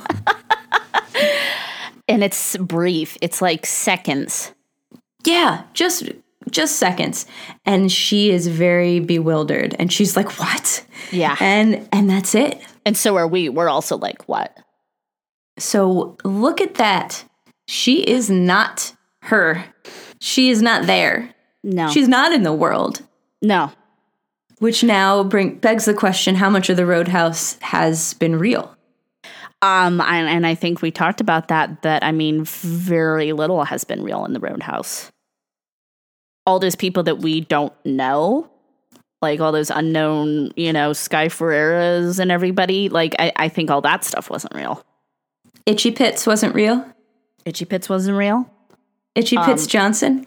And it's brief. It's like seconds. Yeah, just seconds. And she is very bewildered. And she's like, what? Yeah. And that's it. And so are we. We're also like, what? So look at that. She is not her. She is not there. No. She's not in the world. No. Which now begs the question, how much of the Roadhouse has been real? And I think we talked about that I mean, very little has been real in the Roadhouse. All those people that we don't know, like all those unknown, Sky Ferreiras and everybody, like I think all that stuff wasn't real. Itchy Pitts wasn't real? Itchy Pitts wasn't real? Itchy Pitts Johnson?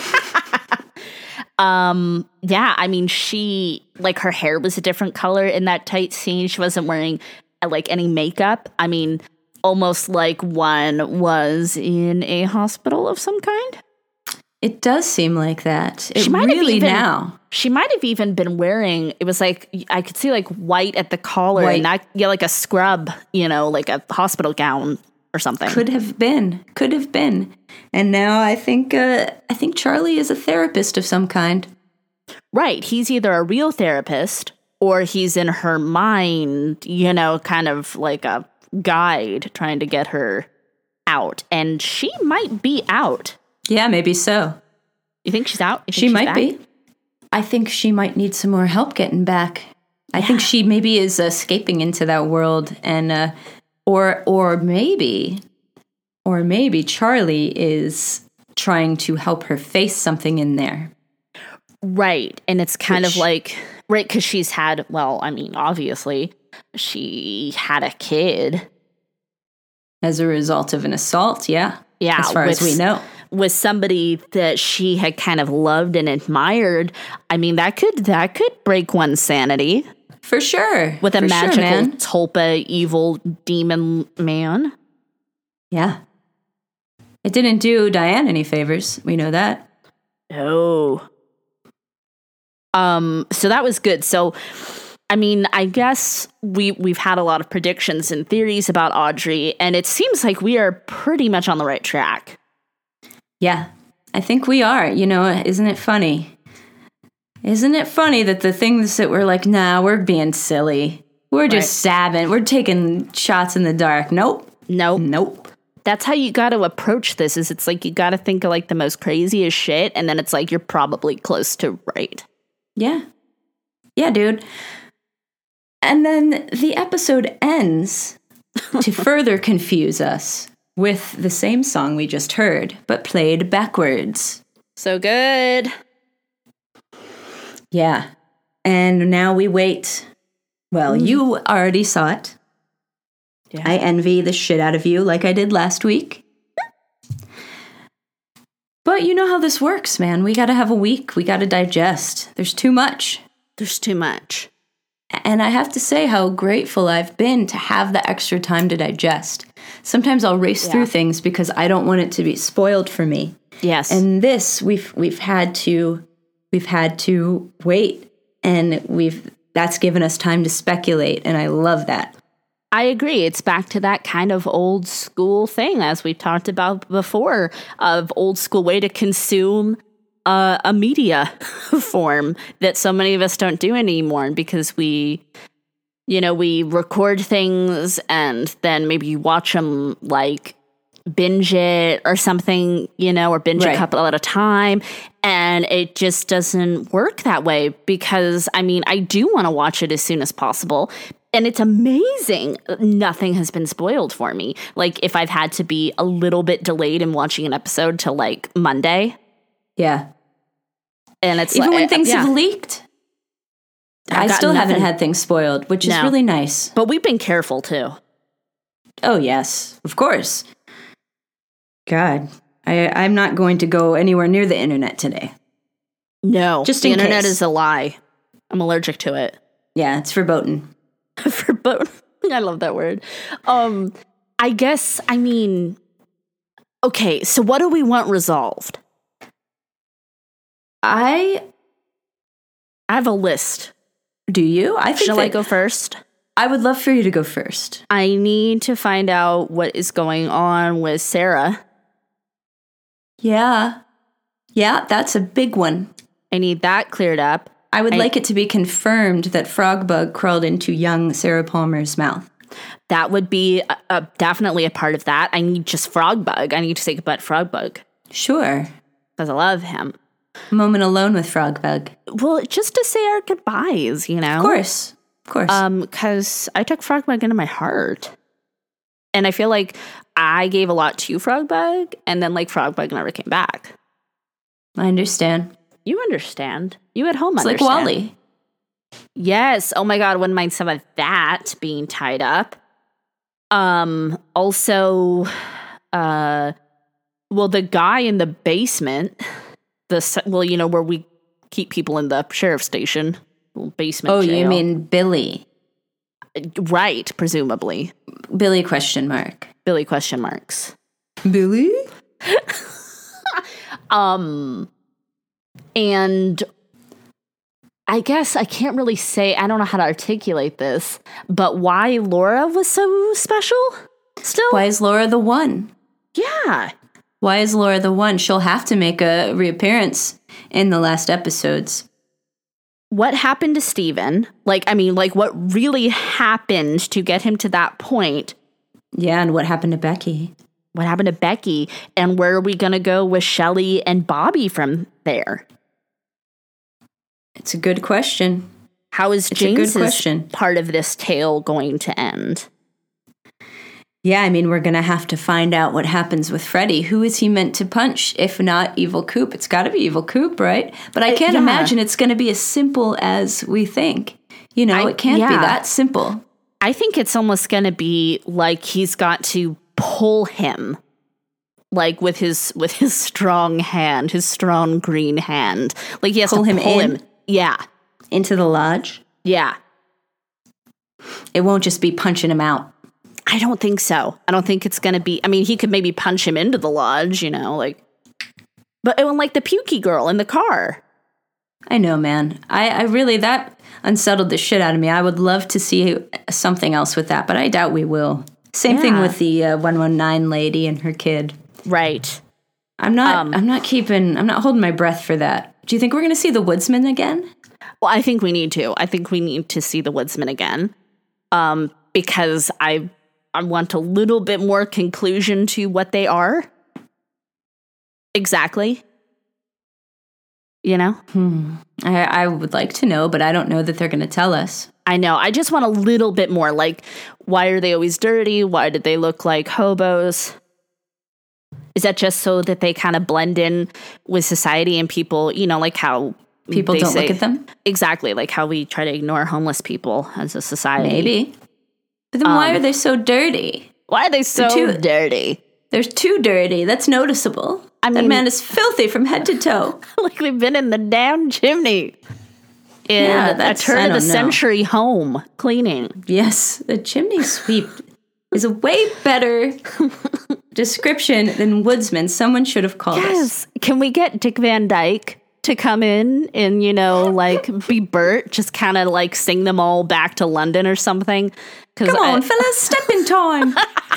Yeah, I mean, she, like, her hair was a different color in that tight scene. She wasn't wearing, like, any makeup. I mean, almost like one was in a hospital of some kind. It does seem like that. She might have even been wearing, it was like, I could see, like, white at the collar. White. And not, like a scrub, like a hospital gown or something. Could have been. And now I think Charlie is a therapist of some kind. Right. He's either a real therapist or he's in her mind, kind of like a guide trying to get her out. And she might be out. Yeah, maybe so. You think she's out? She might be. I think she might need some more help getting back. I think she maybe is escaping into that world, and or maybe Charlie is trying to help her face something in there. Right, and it's kind of like, right, because she's had, well, I mean, obviously, she had a kid. As a result of an assault, yeah. Yeah. As far as we know. With somebody that she had kind of loved and admired, I mean, that could break one's sanity. For sure. With a magical tulpa evil demon man. Yeah. It didn't do Diane any favors. We know that. No. So that was good. So, I mean, I guess we've had a lot of predictions and theories about Audrey, and it seems like we are pretty much on the right track. Yeah, I think we are. Isn't it funny? Isn't it funny that the things that we're like, nah, we're being silly. We're just stabbing. We're taking shots in the dark. Nope. That's how you got to approach this. It's like you got to think of like the most craziest shit, and then it's like you're probably close to right. Yeah. Yeah, dude. And then the episode ends to further confuse us with the same song we just heard, but played backwards. So good. Yeah. And now we wait. Well, you already saw it. Yeah. I envy the shit out of you like I did last week. But you know how this works, man. We got to have a week. We got to digest. There's too much. There's too much. And I have to say how grateful I've been to have the extra time to digest. Sometimes I'll race through things because I don't want it to be spoiled for me. Yes. And this we've had to wait, and that's given us time to speculate, and I love that. I agree. It's back to that kind of old school thing, as we talked about before, of old school way to consume a media form that so many of us don't do anymore, because we record things and then maybe you watch them like binge it or something, or binge a couple at a time. And it just doesn't work that way, because I do want to watch it as soon as possible. And it's amazing. Nothing has been spoiled for me. Like, if I've had to be a little bit delayed in watching an episode till like Monday. Yeah. And it's even when things have leaked, I still haven't had things spoiled, which is really nice. But we've been careful too. Oh, yes, of course. God, I'm not going to go anywhere near the internet today. No, just the in internet case. is a lie. I'm allergic to it. Yeah, it's verboten. Verboten. I love that word. I guess, okay, so what do we want resolved? I have a list. Do you? Shall I go first? I would love for you to go first. I need to find out what is going on with Sarah. Yeah. Yeah, that's a big one. I need that cleared up. I would like it to be confirmed that Frogbug crawled into young Sarah Palmer's mouth. That would be definitely a part of that. I need just Frogbug. I need to say goodbye to Frogbug. Sure. Because I love him. Moment alone with Frogbug. Well, just to say our goodbyes, Of course. Of course. Because I took Frogbug into my heart. And I feel like I gave a lot to Frogbug, and then like Frogbug never came back. I understand. You understand. You at home it's understand. Like Wally. Yes. Oh my God. Wouldn't mind some of that being tied up. Also, the guy in the basement, where we keep people in the sheriff's station, basement. Oh, jail. you mean Billy? Right. Presumably. Billy question mark. Billy question marks. Billy? And I guess I can't really say, I don't know how to articulate this, but why Laura was so special still? Why is Laura the one? Yeah. Why is Laura the one? She'll have to make a reappearance in the last episodes. What happened to Steven? What really happened to get him to that point? Yeah, and what happened to Becky? What happened to Becky? And where are we going to go with Shelley and Bobby from there? It's a good question. How is James's part of this tale going to end? Yeah, we're going to have to find out what happens with Freddy. Who is he meant to punch, if not Evil Coop? It's got to be Evil Coop, right? But I can't imagine it's going to be as simple as we think. It can't be that simple. I think it's almost going to be like he's got to pull him, like with his strong hand, his strong green hand. Like he has to pull him. Yeah. Into the lodge? Yeah. It won't just be punching him out. I don't think so. I don't think it's going to be, he could maybe punch him into the lodge, but it was like the pukey girl in the car. I know, man. I really, that unsettled the shit out of me. I would love to see something else with that, but I doubt we will. Same thing with the 119 lady and her kid. Right. I'm not holding my breath for that. Do you think we're going to see the Woodsman again? Well, I think we need to. I think we need to see the Woodsman again. Because I want a little bit more conclusion to what they are. Exactly. You know? I would like to know, but I don't know that they're going to tell us. I know. I just want a little bit more. Like, why are they always dirty? Why did they look like hobos? Is that just so that they kind of blend in with society and people, you know, like how people don't look at them? Exactly. Like how we try to ignore homeless people as a society. Maybe. But then why are they so dirty? Why are they so dirty? They're too dirty. That's noticeable. I mean, that man is filthy from head to toe. Like they've been in the damn chimney. In a turn of the century home cleaning. Yes, the chimney sweep is a way better description than woodsman. Someone should have called us. Can we get Dick Van Dyke to come in and, you know, like be Bert, just kind of like sing them all back to London or something? Come on, fellas, step in time.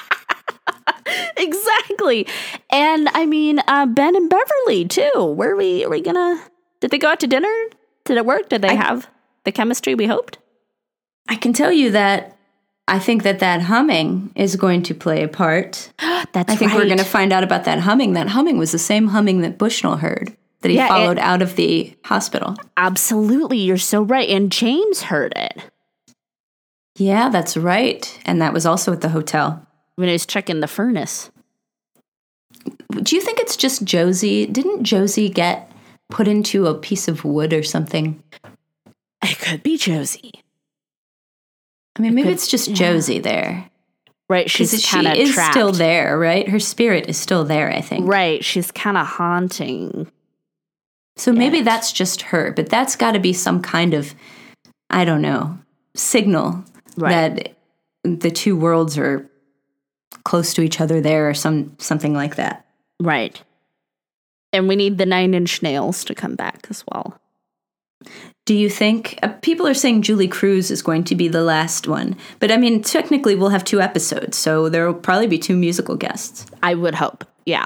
Exactly. And I mean, Ben and Beverly too. Are we gonna, did they go out to dinner? Did it work? Did they have the chemistry we hoped? I can tell you that I think that humming is going to play a part. I think we're going to find out about that humming. That humming was the same humming that Bushnell heard, that he followed out of the hospital. Absolutely. You're so right. And James heard it. Yeah, that's right. And that was also at the hotel. When he was checking the furnace. Do you think it's just Josie? Didn't Josie get put into a piece of wood or something? It could be Josie. I mean, maybe it's just Josie there. Right, she is trapped. Still there, right? Her spirit is still there, I think. Right, she's kind of haunting. So maybe that's just her, but that's got to be some kind of, I don't know, signal that the two worlds are close to each other there or something like that. Right. And we need the 9 Inch Nails to come back as well. Do you think, people are saying Julie Cruz is going to be the last one, but I mean, technically we'll have 2 episodes, so there will probably be 2 musical guests. I would hope, yeah.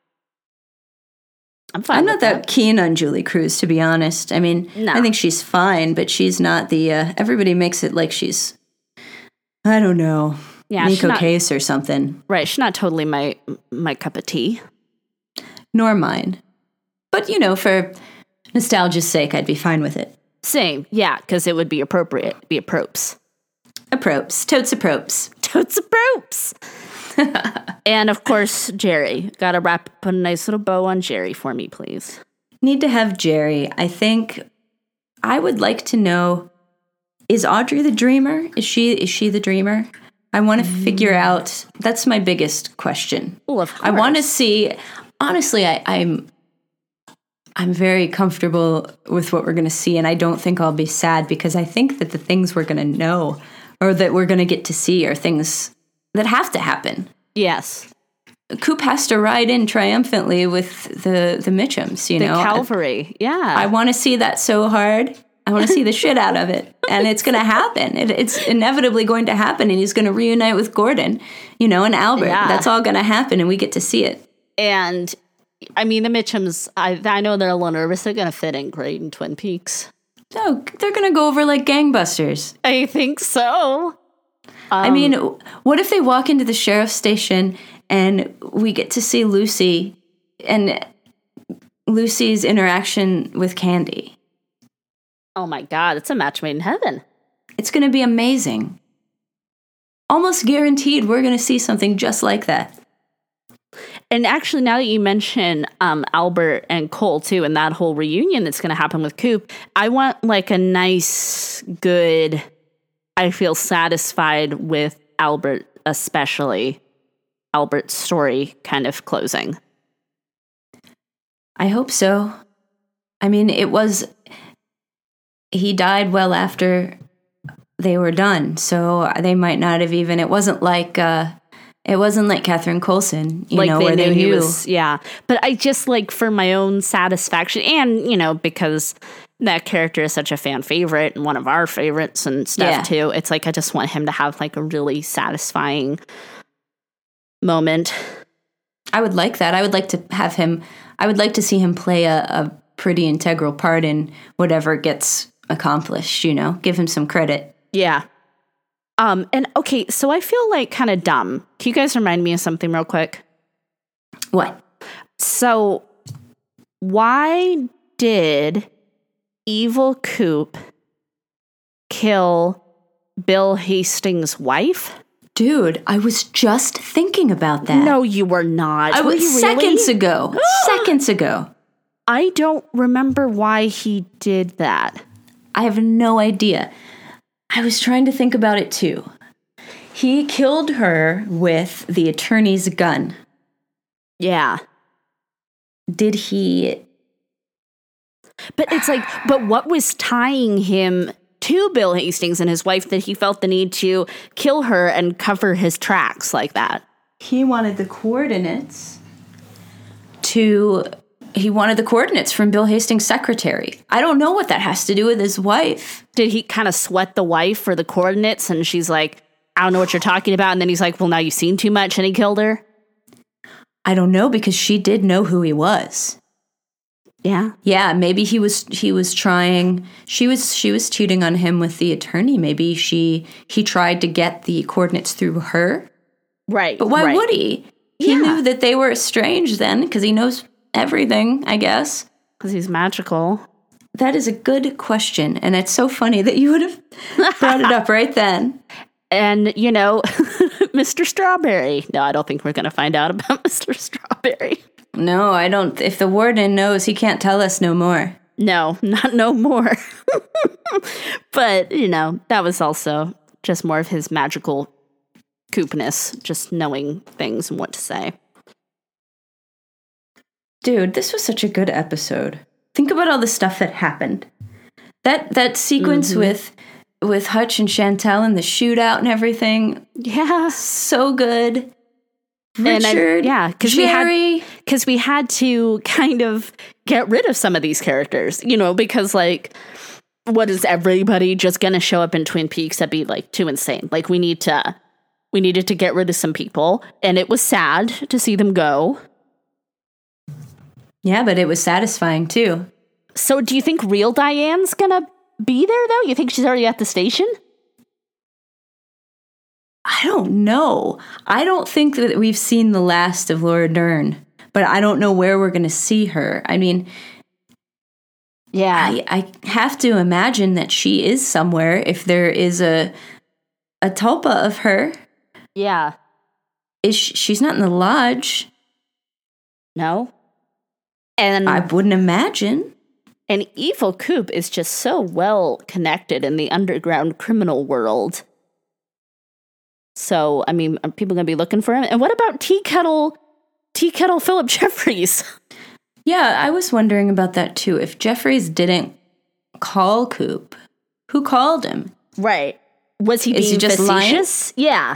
I'm not that keen on Julie Cruz, to be honest. I mean, I think she's fine, but she's not the, everybody makes it like she's, I don't know, Nico Case or something. Right, she's not totally my cup of tea. Nor mine. But, you know, for nostalgia's sake, I'd be fine with it. Same, yeah, because it would be appropriate. Be apropes. Apropes. Totes apropes. Totes apropes. And, of course, Jerry. Gotta put a nice little bow on Jerry for me, please. Need to have Jerry. I think I would like to know, is Audrey the dreamer? Is she the dreamer? I want to figure out, that's my biggest question. Well, of course. I want to see, honestly, I'm very comfortable with what we're going to see, and I don't think I'll be sad because I think that the things we're going to know or that we're going to get to see are things that have to happen. Yes. Coop has to ride in triumphantly with the Mitchums, you know. The Calvary, yeah. I want to see that so hard. I want to see the shit out of it. And it's going to happen. It's inevitably going to happen, and he's going to reunite with Gordon, you know, and Albert. Yeah. That's all going to happen, and we get to see it. And I mean, the Mitchums, I know they're a little nervous. They're going to fit in great in Twin Peaks. No, they're going to go over like gangbusters. I think so. I mean, what if they walk into the sheriff's station and we get to see Lucy and Lucy's interaction with Candy? Oh my God, it's a match made in heaven. It's going to be amazing. Almost guaranteed we're going to see something just like that. And actually, now that you mention Albert and Cole, too, and that whole reunion that's going to happen with Coop, I want, like, a nice, good, I feel satisfied with Albert, especially Albert's story kind of closing. I hope so. I mean, he died well after they were done, so they might not have even, it wasn't like Catherine Coulson, you know, where they knew. He was, yeah. But I just, like, for my own satisfaction, and, you know, because that character is such a fan favorite and one of our favorites and stuff, too. It's like, I just want him to have, like, a really satisfying moment. I would like that. I would like to see him play a pretty integral part in whatever gets accomplished, you know? Give him some credit. Yeah. And okay, so I feel like kind of dumb. Can you guys remind me of something real quick? What? So why did Evil Coop kill Bill Hastings' wife? Dude, I was just thinking about that. No, you were not. I was seconds ago. Seconds ago. I don't remember why he did that. I have no idea. I was trying to think about it too. He killed her with the attorney's gun. Yeah. Did he... But it's like, but what was tying him to Bill Hastings and his wife that he felt the need to kill her and cover his tracks like that? He wanted the coordinates from Bill Hastings' secretary. I don't know what that has to do with his wife. Did he kind of sweat the wife for the coordinates and she's like, I don't know what you're talking about. And then he's like, well, now you've seen too much, and he killed her? I don't know, because she did know who he was. Yeah. Yeah, maybe he was trying, she was cheating on him with the attorney. Maybe he tried to get the coordinates through her. Right. But why would he? He knew that they were estranged then, because he knows everything, I guess. Because he's magical. That is a good question, and it's so funny that you would have brought it up right then. And, Mr. Strawberry. No, I don't think we're going to find out about Mr. Strawberry. No, I don't. If the warden knows, he can't tell us no more. No, not no more. But, that was also just more of his magical coopness, just knowing things and what to say. Dude, this was such a good episode. Think about all the stuff that happened. That sequence with Hutch and Chantel and the shootout and everything. Yeah. So good. Richard, because we had to kind of get rid of some of these characters, because what is everybody just gonna show up in Twin Peaks? That'd be too insane. We needed to get rid of some people, and it was sad to see them go. Yeah, but it was satisfying too. So do you think real Diane's gonna be there though? You think she's already at the station? I don't know. I don't think that we've seen the last of Laura Dern, but I don't know where we're going to see her. I mean, yeah, I have to imagine that she is somewhere if there is a tulpa of her. Yeah. She's not in the lodge. No. And I wouldn't imagine. And Evil Coop is just so well connected in the underground criminal world. So, I mean, are people going to be looking for him? And what about Tea Kettle Philip Jeffries? Yeah, I was wondering about that too. If Jeffries didn't call Coop, who called him? Right. Was he being just facetious? Lying? Yeah.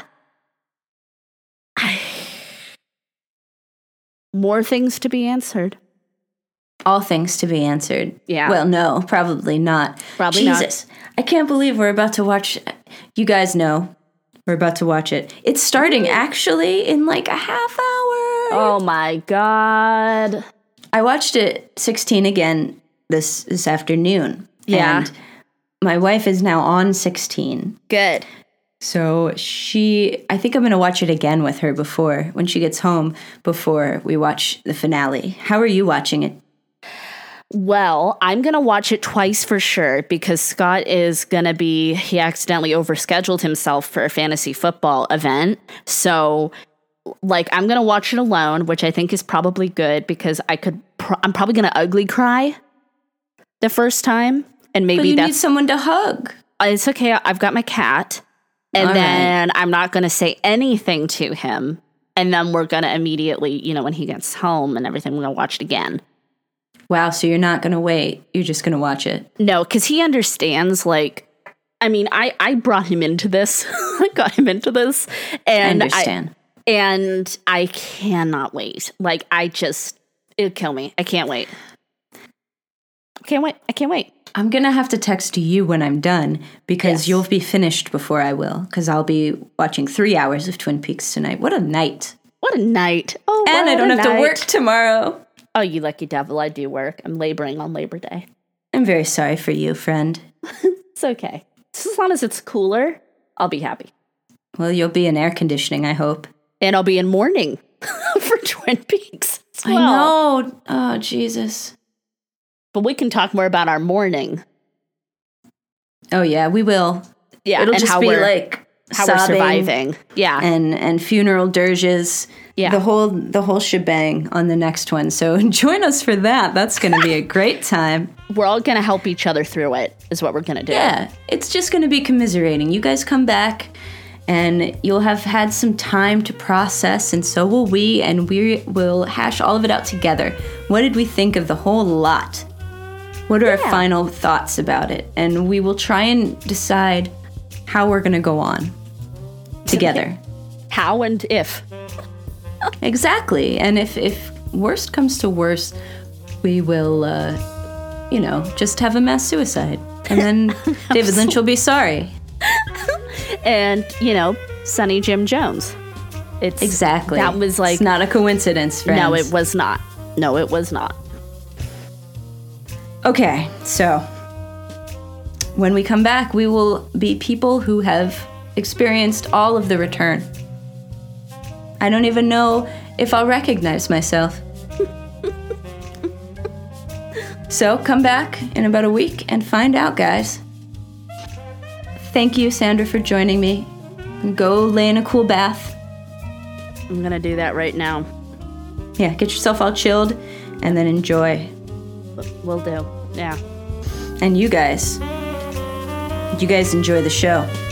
More things to be answered. All things to be answered. Yeah. Well, no, probably not. Probably Jesus, I can't believe we're about to watch. You guys know. We're about to watch it. It's starting actually in a half hour. Oh my God. I watched it 16 again this afternoon. Yeah. And my wife is now on 16. Good. So I think I'm going to watch it again with her when she gets home, before we watch the finale. How are you watching it? Well, I'm going to watch it twice for sure, because Scott is going to he accidentally overscheduled himself for a fantasy football event. So I'm going to watch it alone, which I think is probably good, because I'm probably going to ugly cry the first time. And maybe but you need someone to hug. It's okay. I've got my cat. And then I'm not going to say anything to him. And then we're going to immediately, when he gets home and everything, we're going to watch it again. Wow, so you're not going to wait. You're just going to watch it. No, because he understands, I brought him into this. I got him into this. And I understand. And I cannot wait. It'll kill me. I can't wait. I can't wait. I'm going to have to text you when I'm done, because you'll be finished before I will, because I'll be watching 3 hours of Twin Peaks tonight. What a night. What a night. Oh, and I don't have to work tomorrow. Oh, you lucky devil. I do work. I'm laboring on Labor Day. I'm very sorry for you, friend. It's okay. Just as long as it's cooler, I'll be happy. Well, you'll be in air conditioning, I hope. And I'll be in mourning for Twin Peaks as well. I know. Oh, Jesus. But we can talk more about our morning. Oh, yeah, we will. Yeah, it'll and just how be we're, like how sobbing we're surviving. Yeah. and funeral dirges. Yeah. The whole shebang on the next one. So join us for that. That's going to be a great time. We're all going to help each other through it, is what we're going to do. Yeah, it's just going to be commiserating. You guys come back, and you'll have had some time to process, and so will we, and we will hash all of it out together. What did we think of the whole lot? What are our final thoughts about it? And we will try and decide how we're going to go on together. How and if. Exactly. And if worst comes to worst, we will, just have a mass suicide. And then David Lynch will be sorry. And, Sonny Jim Jones. Exactly. That was like... It's not a coincidence, friends. No, it was not. No, it was not. Okay, so when we come back, we will be people who have experienced all of the return. I don't even know if I'll recognize myself. So come back in about a week and find out, guys. Thank you, Sandra, for joining me. Go lay in a cool bath. I'm going to do that right now. Yeah, get yourself all chilled and then enjoy. Will do. Yeah. And you guys enjoy the show.